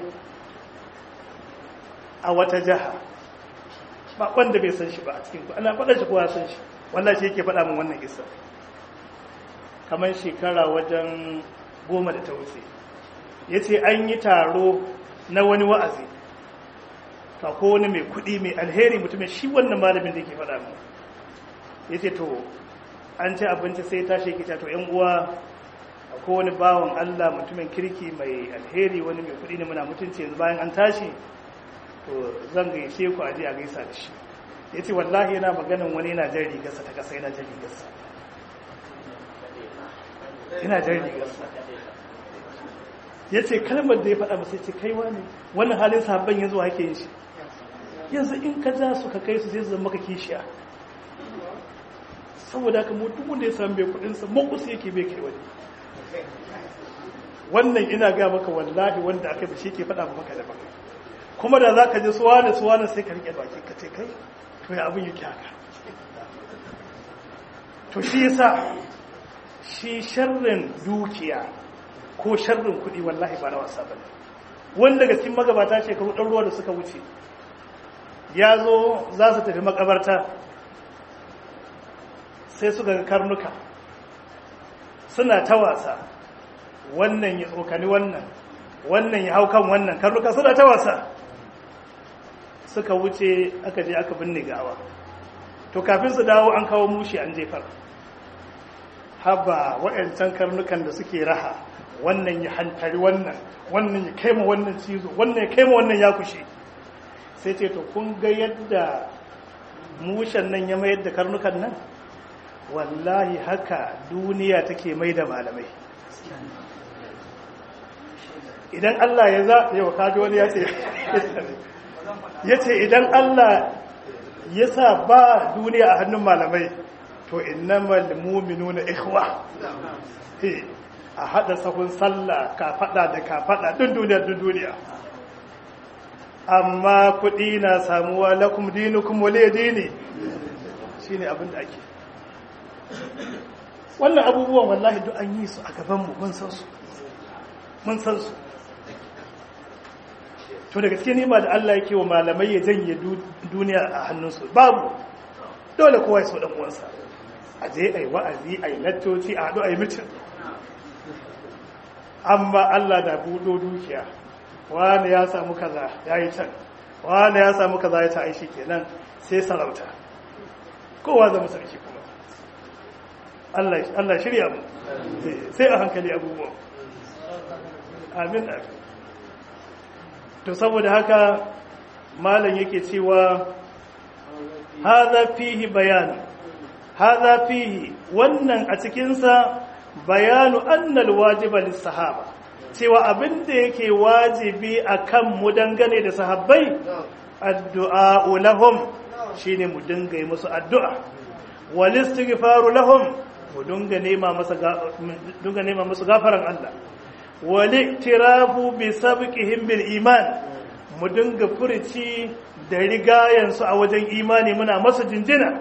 a wata jaha, ba wanda bai san shi ba a cikin ku, ana faɗa shi kowa san shi, wallahi shi yake faɗa min wannan kissa kamar shekara wajen goma da ta wuce. Ya ce an yi taro na wani wa'azi, ta ko wani mai kuɗi mai alheri mutumin shi wannan malamin da yake faɗa mu. Ya ce to an ci abinci sai tashi kita to ‘yan uwa, ko wani bawan Allah mutumin kirki mai alheri, wani mai kuɗi ne muna mutunci, yanzu bayan an tashi to zan gaishe ku aje a gaisa da shi. Ya ce wallahi yana maganin wani yana jan rigarsa ta ƙasa, yana jan rigarsa yana jan rigarsa ya ce kalmar da ya faɗa masa ce kaiwa ne wannan halin sahabban yanzu hake yin shi, yanzu in ka ja su ka kai su sai su zama maka kishiya. Saboda haka mutum da ya samu bai kudinsa makus yake bai kai wani. Wannan ina ga maka wallahi wanda aka bi shi ke faɗa maka da baka, kuma da za ka ji suwa da suwa na sai ka rike baki ka ce kai to ya abin yake haka. To shi yasa shi sharrin dukiya ko sharrin kuɗi wallahi ba na wasa ba ne. Wanda daga cikin magabata shekaru ɗan ruwa da suka wuce ya zo za su tafi makabarta, sai suka ga karnuka suna ta wasa, wannan ya tsokani wannan, wannan ya hau kan wannan, karnuka suna ta wasa. Suka wuce aka je aka binne gawa, to kafin su dawo an kawo mushi an jefar. Haba waɗancan karnukan da suke raha, wannan ya hantari wannan, wannan ya kaima wannan cizo, wannan ya kaima wannan ya kushe. Sai ce to kun ga yadda mushen nan ya mayar da karnukan nan, wallahi haka duniya take mai da malamai. idan Allah ya za yau kaji wani ya ce ya ce idan Allah ya sa ba duniya a hannun malamai to innamal mu'minuna ikhwa a hada sahun sallah ka fada da ka fada dun duniya dun duniya amma kudi na samuwa lakum dinukum waliy dini shine abin da ake wannan abubuwan wallahi duk an yi su a gaban mu mun san su mun san su to da gaske nima da Allah yake wa malamai ya janye duniya a hannunsu babu dole kowa ya so dan uwansa a je ai wa'azi ai lattoci a hadu ai mutum amma Allah da budo dukiya wani ya samu kaza yayi can wani ya samu kaza ya ta aishi kenan sai sarauta kowa zama sarki kuma Allah Allah shirya mu sai a hankali abubuwa amin amin to saboda haka malam yake cewa hadha fihi bayan hadha fihi wannan a cikin sa bayanu anna alwajiba lis-sahaba cewa abinda yake wajibi akan mu dangane da sahabbai addu'a lahum shine mu dinga yi musu addu'a wal istighfaru lahum mu dinga nema masa dinga nema musu gafaran Allah waliktirafu bi sabqihim bil iman mu dinga furici da rigayansu a wajen imani muna masa jinjina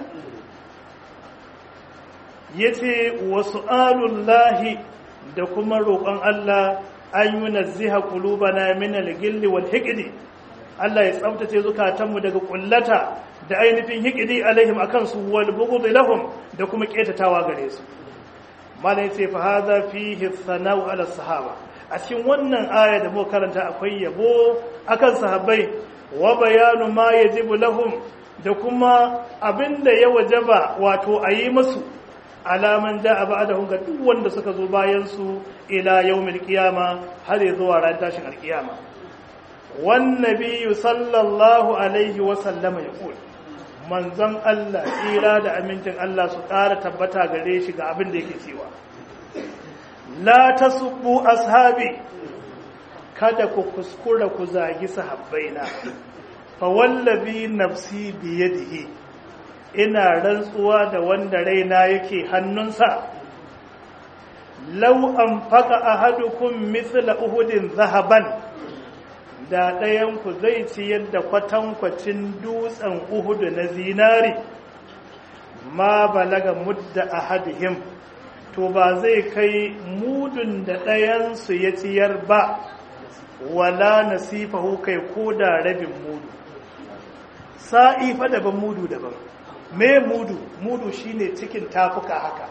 yace wasu'alullahi da kuma roƙon Allah an yunazziha qulubana min al-gilli wal hiqdi Allah ya tsaftace zukatanmu daga kullata da ainihin hiqdi alaihim akan su wal bughd lahum da kuma ketatawa gare su malai ce fa hadha fihi thanau ala sahaba a cikin wannan aya da muka karanta akwai yabo akan sahabbai wa bayanu ma yajibu lahum da kuma abinda ya wajaba wato ayi musu alaman da ba'dahum ga duk wanda suka zo bayan su ila yawmil qiyama har zuwa ran tashin alqiyama wan nabiyyu sallallahu alaihi wa sallama yaqul manzon Allah tsira da amincin Allah su ƙara tabbata gare shi ga abin da yake cewa la tasubbu ashabi kada ku kuskura ku zagi sahabbaina fa wallazi nafsi bi yadihi ina rantsuwa da wanda raina yake hannunsa law anfaqa ahadukum mithla uhudin zahaban da ɗayanku zai ci yadda kwatankwacin dutsen uhudu na zinari ma balaga mudda ahadihim to ba zai kai mudun da ɗayansu ya ciyar ba wala nasifahu kai ko da rabin mudu sa'i fa daban mudu daban me mudu mudu shine cikin tafuka haka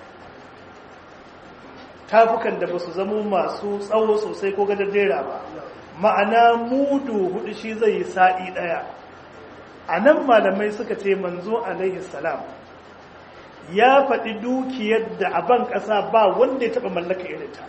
tafukan da ba su zama masu tsawo sosai ko gadajera ba ma'ana mudu hudu shi zai yi sa'i daya a nan malamai suka ce manzo alaihi salam ya faɗi dukiyar da a ban ƙasa ba wanda ya taɓa mallaka irinta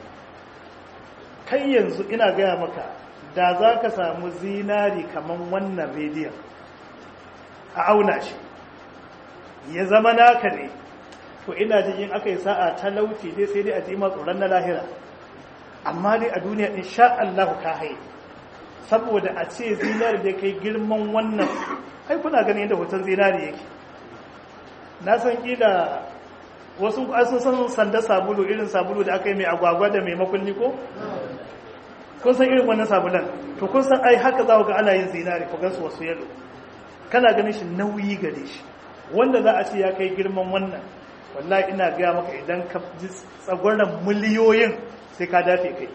kai yanzu ina gaya maka da za ka samu zinari kamar wannan rediyon a auna shi ya zama naka ne to ina jin in aka yi sa'a talauci dai sai dai a ji tsoron na lahira amma dai a duniya insha Allah ka haye saboda a ce zinari da kai girman wannan kai kuna ganin yadda hoton zinari yake na san kila wasu sun san sanda sabulu irin sabulu da aka yi mai agwagwa da mai makulli ko kun san irin wannan sabulan to kun san ai haka za ku ga ana yin zinari ku gansu wasu yalo kana ganin shi nauyi gare shi wanda za a ce ya kai girman wannan wallahi ina ga maka idan ka ji tsagwaron miliyoyin sai ka dafe kai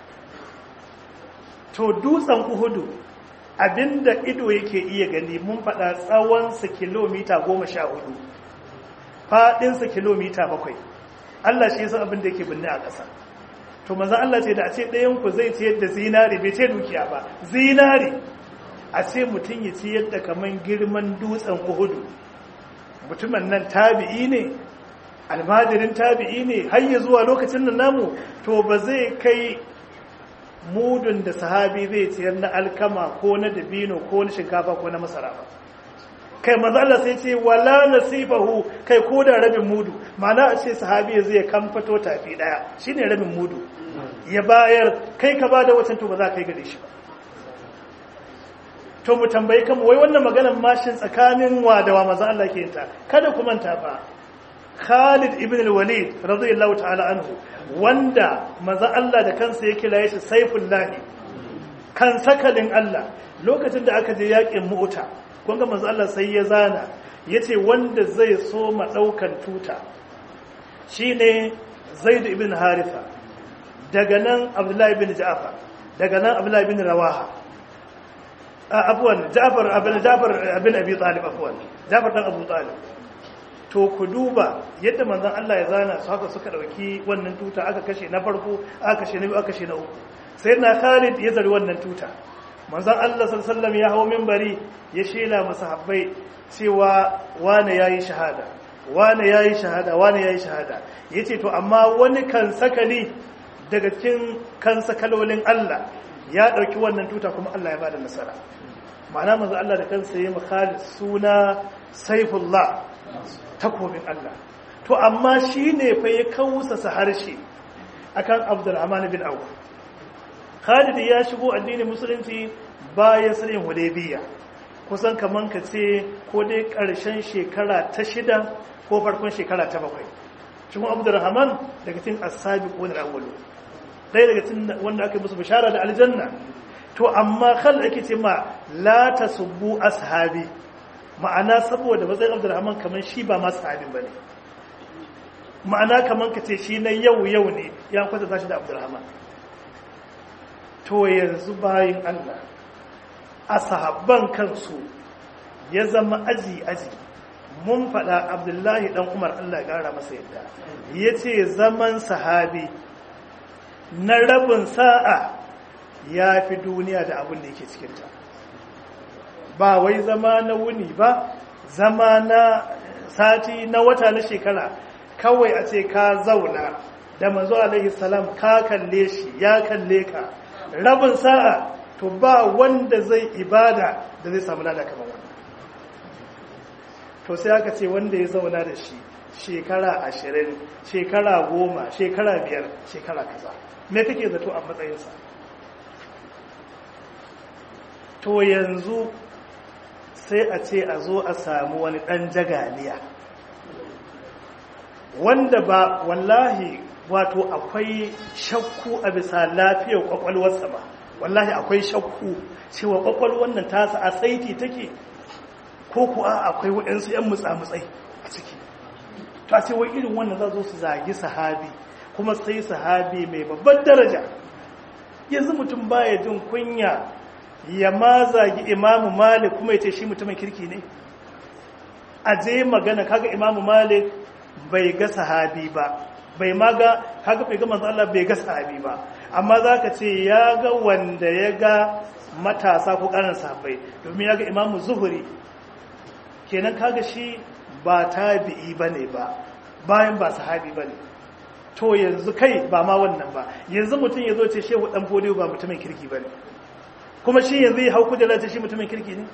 to dutsen uhudu abinda ido yake iya gani mun faɗa tsawonsa kilomita goma sha hudu faɗinsa kilomita bakwai Allah shi yasa abinda yake binne a ƙasa to manzan Allah ce da a ce ɗayanku zai ciyar da zinari bai ce dukiya ba zinari a ce mutum ya ciyar da kaman girman dutsen uhudu mutumin nan tabi'i ne almajirin tabi'i ne har ya zuwa lokacin nan namu to ba zai kai mudun da sahabi zai ciyar na alkama ko na dabino ko na shinkafa ko na masara ba kai manzo Allah sai ce wala nasifahu kai ko da rabin mudu ma'ana a ce sahabi zai kamfato tafi daya shine rabin mudu ya bayar kai ka bada wancan to ba za ka yi gare shi ba to mu tambayi kanmu wai wannan maganar mashin tsakanin wa da wa manzo Allah ke yin ta kada ku manta ba Khalid ibn al-Walid radiyallahu ta'ala anhu wanda manzo Allah da kansa ya kira shi Saifullah kan sakalin Allah lokacin da aka je yakin Mu'ta kun ga manzo Allah sai ya zana yace wanda zai so ma daukan tuta shine Zaid ibn Haritha daga nan Abdullah ibn Ja'far daga nan Abdullah ibn Rawaha afwan Ja'far ibn Ja'far ibn Abi Talib afwan Ja'far dan Abu Talib to ku duba yadda manzon Allah ya zana su haka suka dauki wannan tuta aka kashe na farko aka kashe na biyu aka kashe na uku sayyidina Khalid ya zari wannan tuta manzon Allah sallallahu alaihi wasallam ya hawo minbari ya shela masahabbai cewa wane yayi shahada wane yayi shahada wane yayi shahada yace to amma wani kan sakali daga cikin kan sakalolin Allah ya dauki wannan tuta kuma Allah ya bada nasara ma'ana manzon Allah da kansa yayi Khalid suna Saifullah takobin Allah to amma shine fa ya kausa harshe akan Abdurrahman bin Auf Khalid ya shigo addinin musulunci bayan sulhun Hudaybiyah kusan kaman ka ce ko dai ƙarshen shekara ta shida ko farkon shekara ta bakwai shi kuma Abdurrahman daga cikin as-sabiqun al-awwalun dai daga cikin wanda aka yi musu bishara da aljanna to amma khal ake ce ma la tasubbu ashabi ma'ana saboda matsayin Abdurrahman kaman shi ba ma sahabin bane ma'ana kaman ka ce shi na yau yau ne ya kwata shi da Abdurrahman to yanzu bayin Allah a sahabban kansu ya zama aji aji mun faɗa Abdullahi dan Umar Allah ya ƙara masa yadda yace zaman sahabi na rabin sa'a ya fi duniya da abin da yake cikinta ba wai zama na wuni ba zama na sati na wata na shekara kawai a ce ka zauna da manzo alaihi salam ka kalle shi ya kalle ka rabin sa'a to ba wanda zai ibada da zai samu lada kamar wannan to sai aka ce wanda ya zauna da shi shekara ashirin shekara goma shekara biyar shekara kaza me kake zato a matsayinsa to yanzu sai a ce a zo a samu wani ɗan jagaliya wanda ba wallahi wato akwai shakku a bisa lafiyar kwakwalwarsa ba wallahi akwai shakku cewa kwakwalwar nan tasa a saiti take ko kuwa akwai waɗansu 'yan mutsamutsai a ciki ta ce wai irin wannan za zo su zagi sahabi kuma sai sahabi mai babbar daraja yanzu mutum baya jin kunya ya ma zagi imamu malik kuma ya ce shi mutumin kirki ne a je magana kaga imamu malik bai ga sahabi ba bai ma ga kaga bai ga manzo Allah bai ga sahabi ba amma zaka ce ya ga wanda ya ga matasa ko karan sahabbai domin ya ga imamu zuhuri kenan kaga shi ba tabi'i bane ba bayan ba sahabi bane to yanzu kai ba ma wannan ba yanzu mutum yazo ce shehu dan fodiyo ba mutumin kirki bane kuma shi yanzu ya hau kujera ce shi mutumin kirki ne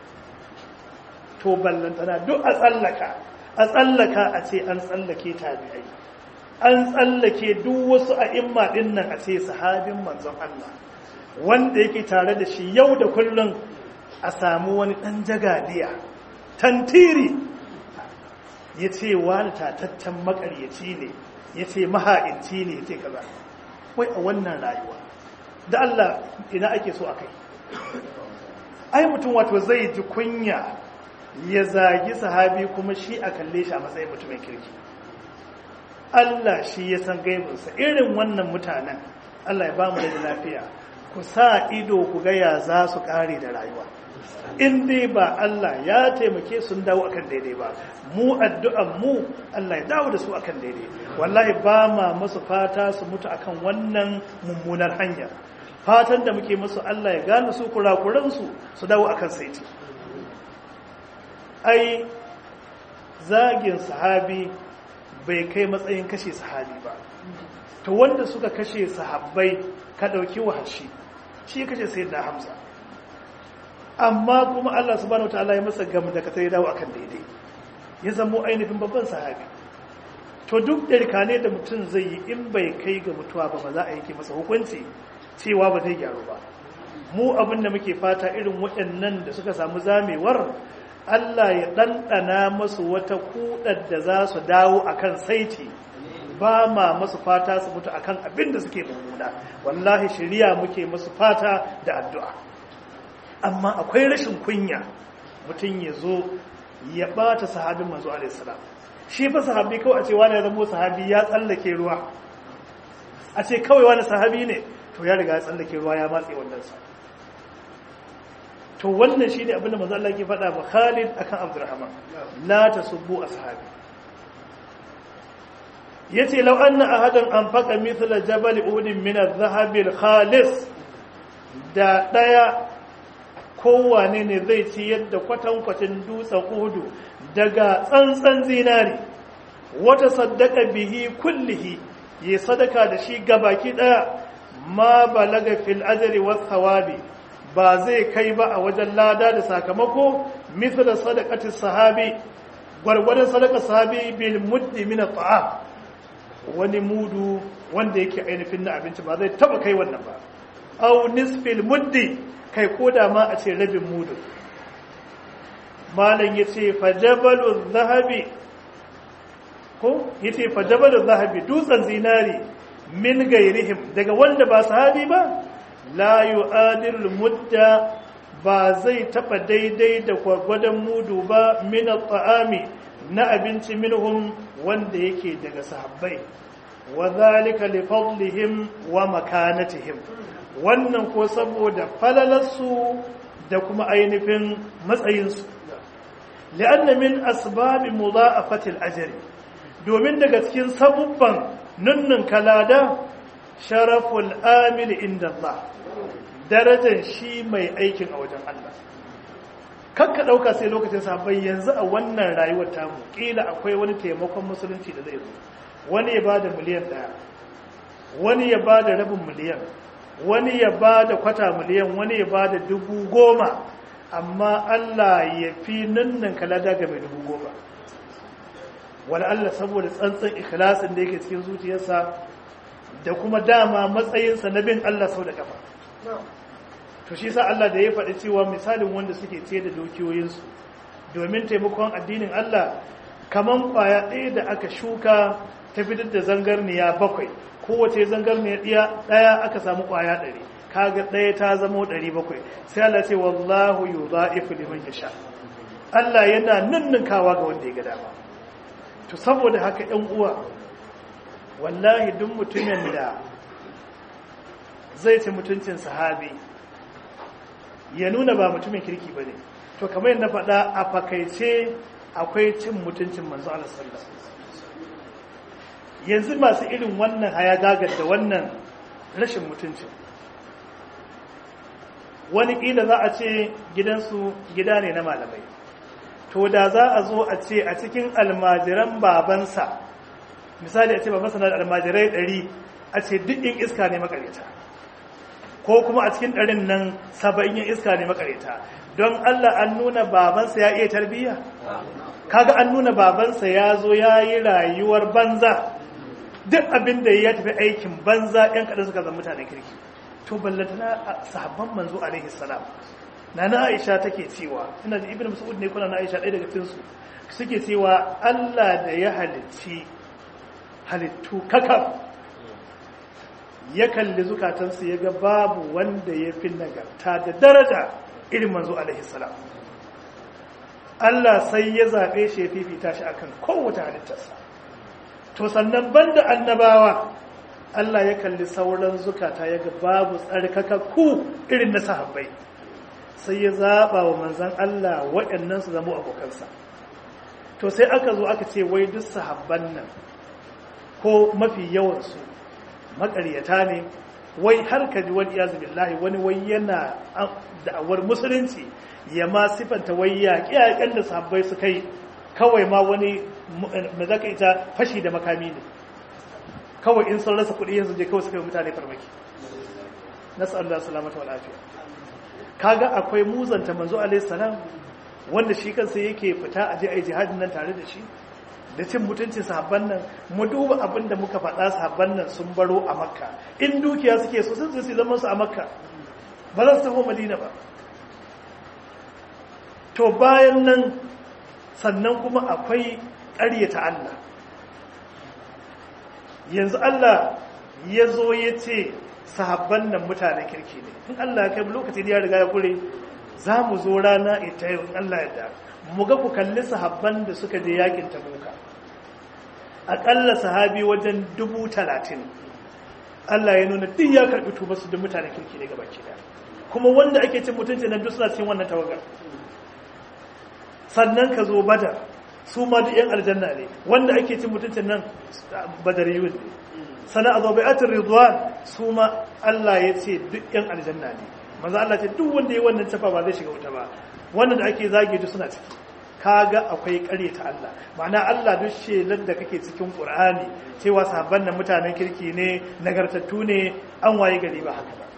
to ballantana duk a tsallaka a tsallaka a ce an tsallake tabi'ai an tsallake duk wasu a'imma din nan a ce sahabin manzon Allah wanda yake tare da shi yau da kullun a samu wani dan jagadiya tantiri yace wani tatattan makaryaci ne yace maha'inci ne yace kaza wai a wannan rayuwa da Allah ina ake so akai ai mutum wato zai ji kunya ya zagi sahabi kuma shi a kalle shi a matsayin mutumin kirki Allah shi ya san gaibinsa irin wannan mutanen Allah ya ba mu da lafiya ku sa ido ku ga ya za su kare da rayuwa in dai ba Allah ya taimake sun dawo akan daidai ba mu addu'an mu Allah ya dawo da su akan daidai wallahi ba ma musu fata su mutu akan wannan mummunar hanya fatan da muke musu Allah ya gane su kurakuransu su dawo akan saiti ai zagin sahabi bai kai matsayin kashe sahabi ba to wanda suka kashe sahabbai ka dauki wahashi shi kashe sayyidina Hamza amma kuma Allah subhanahu wataala ya masa gam da kasai ya dawo akan daidai ya zamo ainihin babban sahabi. To duk ɗarkane da mutum zai yi in bai kai ga mutuwa ba ba za a yake masa hukunci cewa ba zai gyaru ba. Mu abin da muke fata irin waɗannan da suka samu zamewar Allah ya ɗanɗana masu wata kuɗar da za su dawo akan saiti, ba ma masu fata su mutu akan abin da suke mummuna. Wallahi shari'a muke masu fata da addu'a. Amma akwai rashin kunya mutum ya zo ya ɓata sahabin manzo alaihi salam. Shi fa sahabi kawai a ce wani ya zama sahabi ya tsallake ruwa, a ce kawai wani sahabi ne to ya riga ya tsallake ruwa ya matse wannan sa. To wannan shine abin da manzo Allah ke faɗa ba Khalid akan Abdurrahman, la tasubbu ashabi. Yace law anna ahadan anfaqa mithla jabal uhud min adh-dhahab al-khalis, da daya kowane ne zai ci yadda kwatankwacin dutsen uhudu daga tsantsan zinari, wata saddaka bihi kullihi, ya sadaka da shi gabaki daya, ma balaga fil ajri was thawabi, ba zai kai ba a wajen lada da sakamako mithla sadaqati sahabi, gwargwadon sadaka sahabi bil muddi min at-ta'am, wani mudu wanda yake ainihin na abinci ba zai taba kai wannan ba, aw nisfil muddi, kai koda ma a ce rabin mudu. Malam yace fajabalu zahabi, ko yace fajabalu zahabi, dutsen zinari min gairihim, daga wanda ba sahabi ba, la yu'adil mudda, ba zai taba daidai da gwagwadon mudu ba, min at-ta'ami, na abinci, minhum, wanda yake daga sahabbai, wa zalika li fadlihim wa makanatihim, wannan ko saboda falalarsu da kuma ainihin matsayinsu. Li'anna min asbabi mudha'afatil ajri, domin daga cikin sabubban nunnun kalada sharaful amil inda Allah, darajar shi mai aikin a wajen Allah. Kakka dauka sai lokacin sahabbai, yanzu a wannan rayuwar tamu kila akwai wani taimakon musulunci da zai zo, wani ya bada miliyan daya, wani ya bada rabin miliyan, wani ya ba da kwata miliyan, wani ya ba da dubu goma, amma Allah ya fi nannan kalada ga mai dubu goma. Wani Allah saboda tsantsan ikhlasin da yake cikin zuciyarsa da kuma dama matsayinsa na bin Allah sau da kafa. To shi sa Allah da ya faɗi cewa misalin wanda suke ce da dukiyoyinsu domin taimakon addinin Allah, kaman ƙwaya ɗaya da aka shuka ta fitar da zangarniya bakwai, kowace zangarniya ɗaya aka samu ƙwaya ɗari, kaga ɗaya ta zama ɗari bakwai. Sai Allah ce wallahu yudha'ifu liman yasha, Allah yana ninninkawa ga wanda ya ga dama. To saboda haka ɗan uwa, wallahi duk mutumin da zai ci mutuncin sahabi ya nuna ba mutumin kirki bane, to kamar yadda faɗa a fakaice akwai cin mutuncin manzo Allah sallallahu alaihi wasallam. Yanzu masu irin wannan hayagagar da wannan rashin mutuncin, wani ƙila za a ce gidansu gida ne na malamai, to da za a zo a ce a cikin almajiran babansa, misali a ce babansa na da almajirai ɗari, a ce duk yin iska ne makareta, ko kuma a cikin ɗarin nan saba'in yin iska ne makareta, don Allah an nuna babansa ya iya tarbiyya? Kaga an nuna babansa ya zo ya yi rayuwar banza, duk abin da ya tafi aikin banza, ‘yan kaɗan suka zama mutanen kirki. To ballantana sahabban manzo alaihi salam, na na Aisha take cewa, ina da Ibn Mas'ud ne kuna na Aisha ɗaya daga cikinsu, suke cewa Allah da ya halicci halittu kakaf, ya kalli zukatansu ya ga babu wanda ya fi nagarta da daraja irin manzo alaihi salam. Allah sai ya zaɓe shi ya fifita shi akan kowace halittarsa. To sannan banda annabawa, Allah ya kalli sauran zukata ya ga babu tsarkakakku irin na sahabbai, sai ya zaɓa wa manzan Allah waɗannan su zama abokansa. To sai aka zo aka ce wai duk sahabban nan ko mafi yawansu maƙaryata ne, wai har ka ji wani iyazu billahi wani wai yana da'awar musulunci ya ma sifanta wai yaƙi-yaƙen da sahabbai su kai kawai ma wani mai zaka ita fashi da makami ne, kawai in sun rasa kuɗi yanzu je kawai suka yi mutane farmaki. Nasu Allah salamata wa lafiya. kaga akwai muzanta manzo alaihi salam wanda shi kansa yake fita a je ai jihadin nan tare da shi da cin mutuncin sahabban nan. Mu duba abin da muka faɗa, sahabban nan sun baro a makka, in dukiya suke so sun su zaman su a makka, ba za su taho madina ba. To bayan nan sannan kuma akwai ƙaryata Allah. Yanzu Allah ya zo ya ce sahabban nan mutanen kirki ne, in Allah ya kai lokaci da ya riga ya kure, za mu zo rana ita yau in Allah ya da mu ga ku kalli sahabban da suka je yakin Tabuka, aƙalla sahabi wajen dubu talatin. Allah ya nuna duk ya karɓi tuba su da mutanen kirki ne gabaki da, kuma wanda ake cin mutunci nan duk suna cikin wannan tawagar. Sannan ka zo Badar, su ma duk yan aljanna ne, wanda ake cin mutuncin nan badariyun ne. Sana a zo bai'atul ridwan, su ma Allah ya ce duk yan aljanna ne. Manzo Allah ce duk wanda ya wannan tafa ba zai shiga wuta ba, wanda da ake zage duk suna ciki. Kaga akwai kare ta Allah, ma'ana Allah duk shelar da kake cikin Qur'ani cewa sahabban nan mutanen kirki ne, nagartattu ne, an waye gari ba haka ba.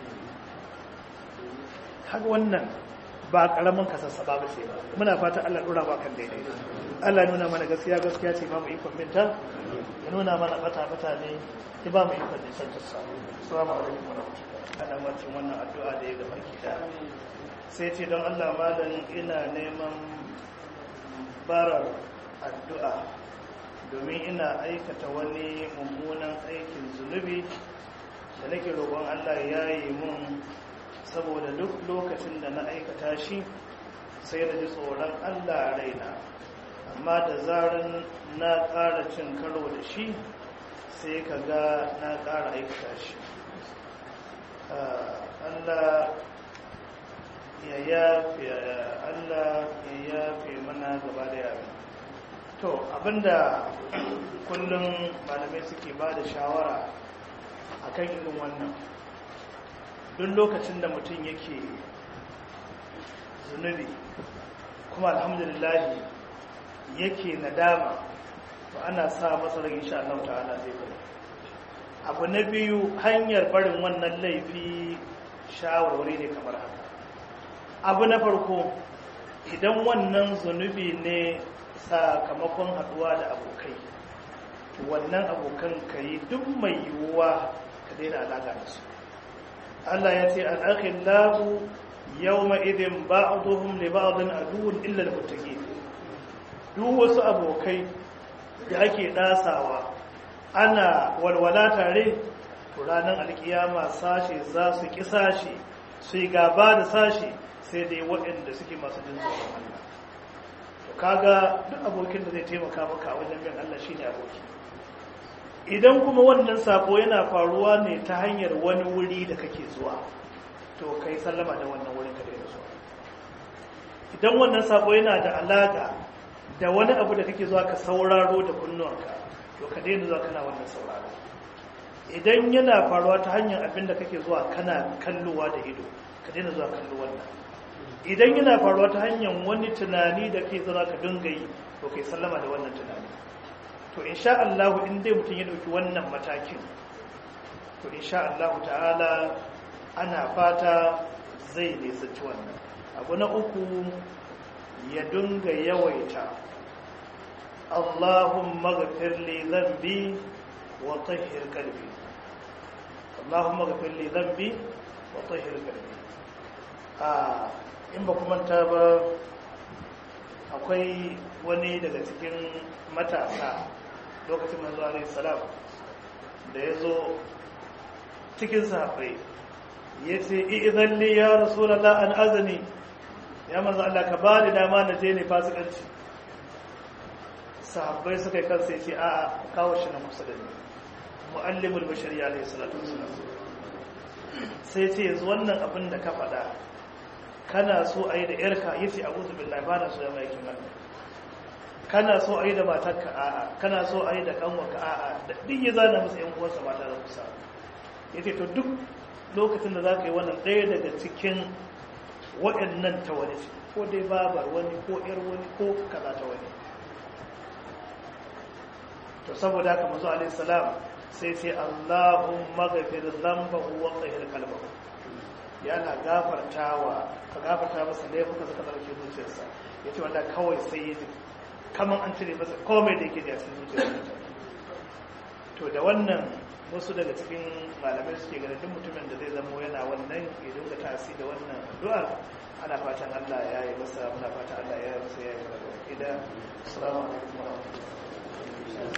Kaga wannan ba karamin kasassaba ba ce ba. Muna fatan Allah dora ba kan daidai. Allah ya nuna mana gaskiya gaskiya ce ba mu ikon minta, ya nuna mana bata bata ne, ya ba mu ikon da san tassa. Assalamu alaikum wa rahmatullahi. Ana marcin wannan addu'a da ya ga baki da. Sai ce don Allah malam ina neman barar addu'a domin ina aikata wani mummunan aikin zunubi da nake roƙon Allah ya yi mun, saboda duk lokacin da na aikata shi sai da ji tsoron Allah a raina, amma da zaran na ƙara cin karo da shi sai ka ga na ƙara aikata shi. Allah ya yafe Allah ya yafe mana gaba da yare. To abinda kullum malamai suke ba da shawara akan irin wannan, duk lokacin da mutum yake zunubi kuma alhamdulillah yake nadama, to ana sa masa rai insha Allah ta'ala zai bari. Abu na biyu, hanyar barin wannan laifi shawarwari ne kamar haka. Abu na farko, idan wannan zunubi ne sakamakon haduwa da abokai, wannan abokan ka yi duk mai yiwuwa ka daina alaƙa da su. Allah ya ce al'akhillahu yawma idin ba'duhum li ba'din aduwwun illa al-muttaqin. Duk wasu abokai da ake dasawa ana walwala tare, to ranar alkiyama sashe za su ki sashe, su yi gaba da sashe, sai dai waɗanda suke masu jin tsoron Allah. To kaga duk abokin da zai taimaka maka wajen bin Allah shine aboki. Idan kuma wannan sako yana faruwa ne ta hanyar wani wuri da kake zuwa, to kai sallama da wannan wurin ka daina zuwa. Idan wannan sako yana da alaka da wani abu da kake zuwa ka sauraro da kunnuwanka, to ka daina zuwa kana wannan sauraro. Idan yana faruwa ta hanyar abin da kake zuwa kana kallowa da ido, ka daina zuwa kallo wannan. Idan yana faruwa ta hanyar wani tunani da ke zama ka dinga yi, to kai sallama da wannan tunani. To insha Allah in dai mutum ya dauki wannan matakin, to insha Allah ta'ala ana fata zai nisanci wannan. Abu na uku, ya dinga yawaita Allahumma ghfir li dhanbi wa tahhir qalbi. Allahumma ghfir li dhanbi wa tahhir qalbi. Ah, in ba kuma ta ba, akwai wani daga cikin matasa lokacin manzo alaihi salam da ya zo cikin sahabbai ya ce idan li ya rasulullah an azani, ya manzo Allah ka ba ni dama na je ne fasikanci. Sahabbai suka yi kansa ya ce a'a kawo shi na kusa da ni, muallimul bashari alaihi salatu wasalam. sai ce yanzu wannan abin da ka faɗa kana so a yi da yarka, ya ce a'udhu billahi ba na so ya mai kiman. Kana so a yi da matarka, a'a. Kana so a yi da kanwarka, a'a. Da duk ya zana musu yan uwansa mata da kusa. Ya ce to duk lokacin da za ka yi wannan ɗaya daga cikin waɗannan ta wani ce, ko dai babar wani ko ƴar wani ko kaza ta wani. To saboda haka manzo alaihi salam sai ce Allahumma ghfir dhanbahu wa tahhir qalbahu. yana gafartawa ka gafarta masa laifuka suka zarce zuciyarsa yace wanda kawai sai yi kaman an cire masa komai da yake da cikin zuciyarsa to da wannan wasu daga cikin malamai suke ganin duk mutumin da zai zama yana wannan ya dinga tasi da wannan addu'ar ana fatan Allah ya yi masa muna fatan Allah ya yi masa ya yi masa da assalamu alaikum wa rahmatullahi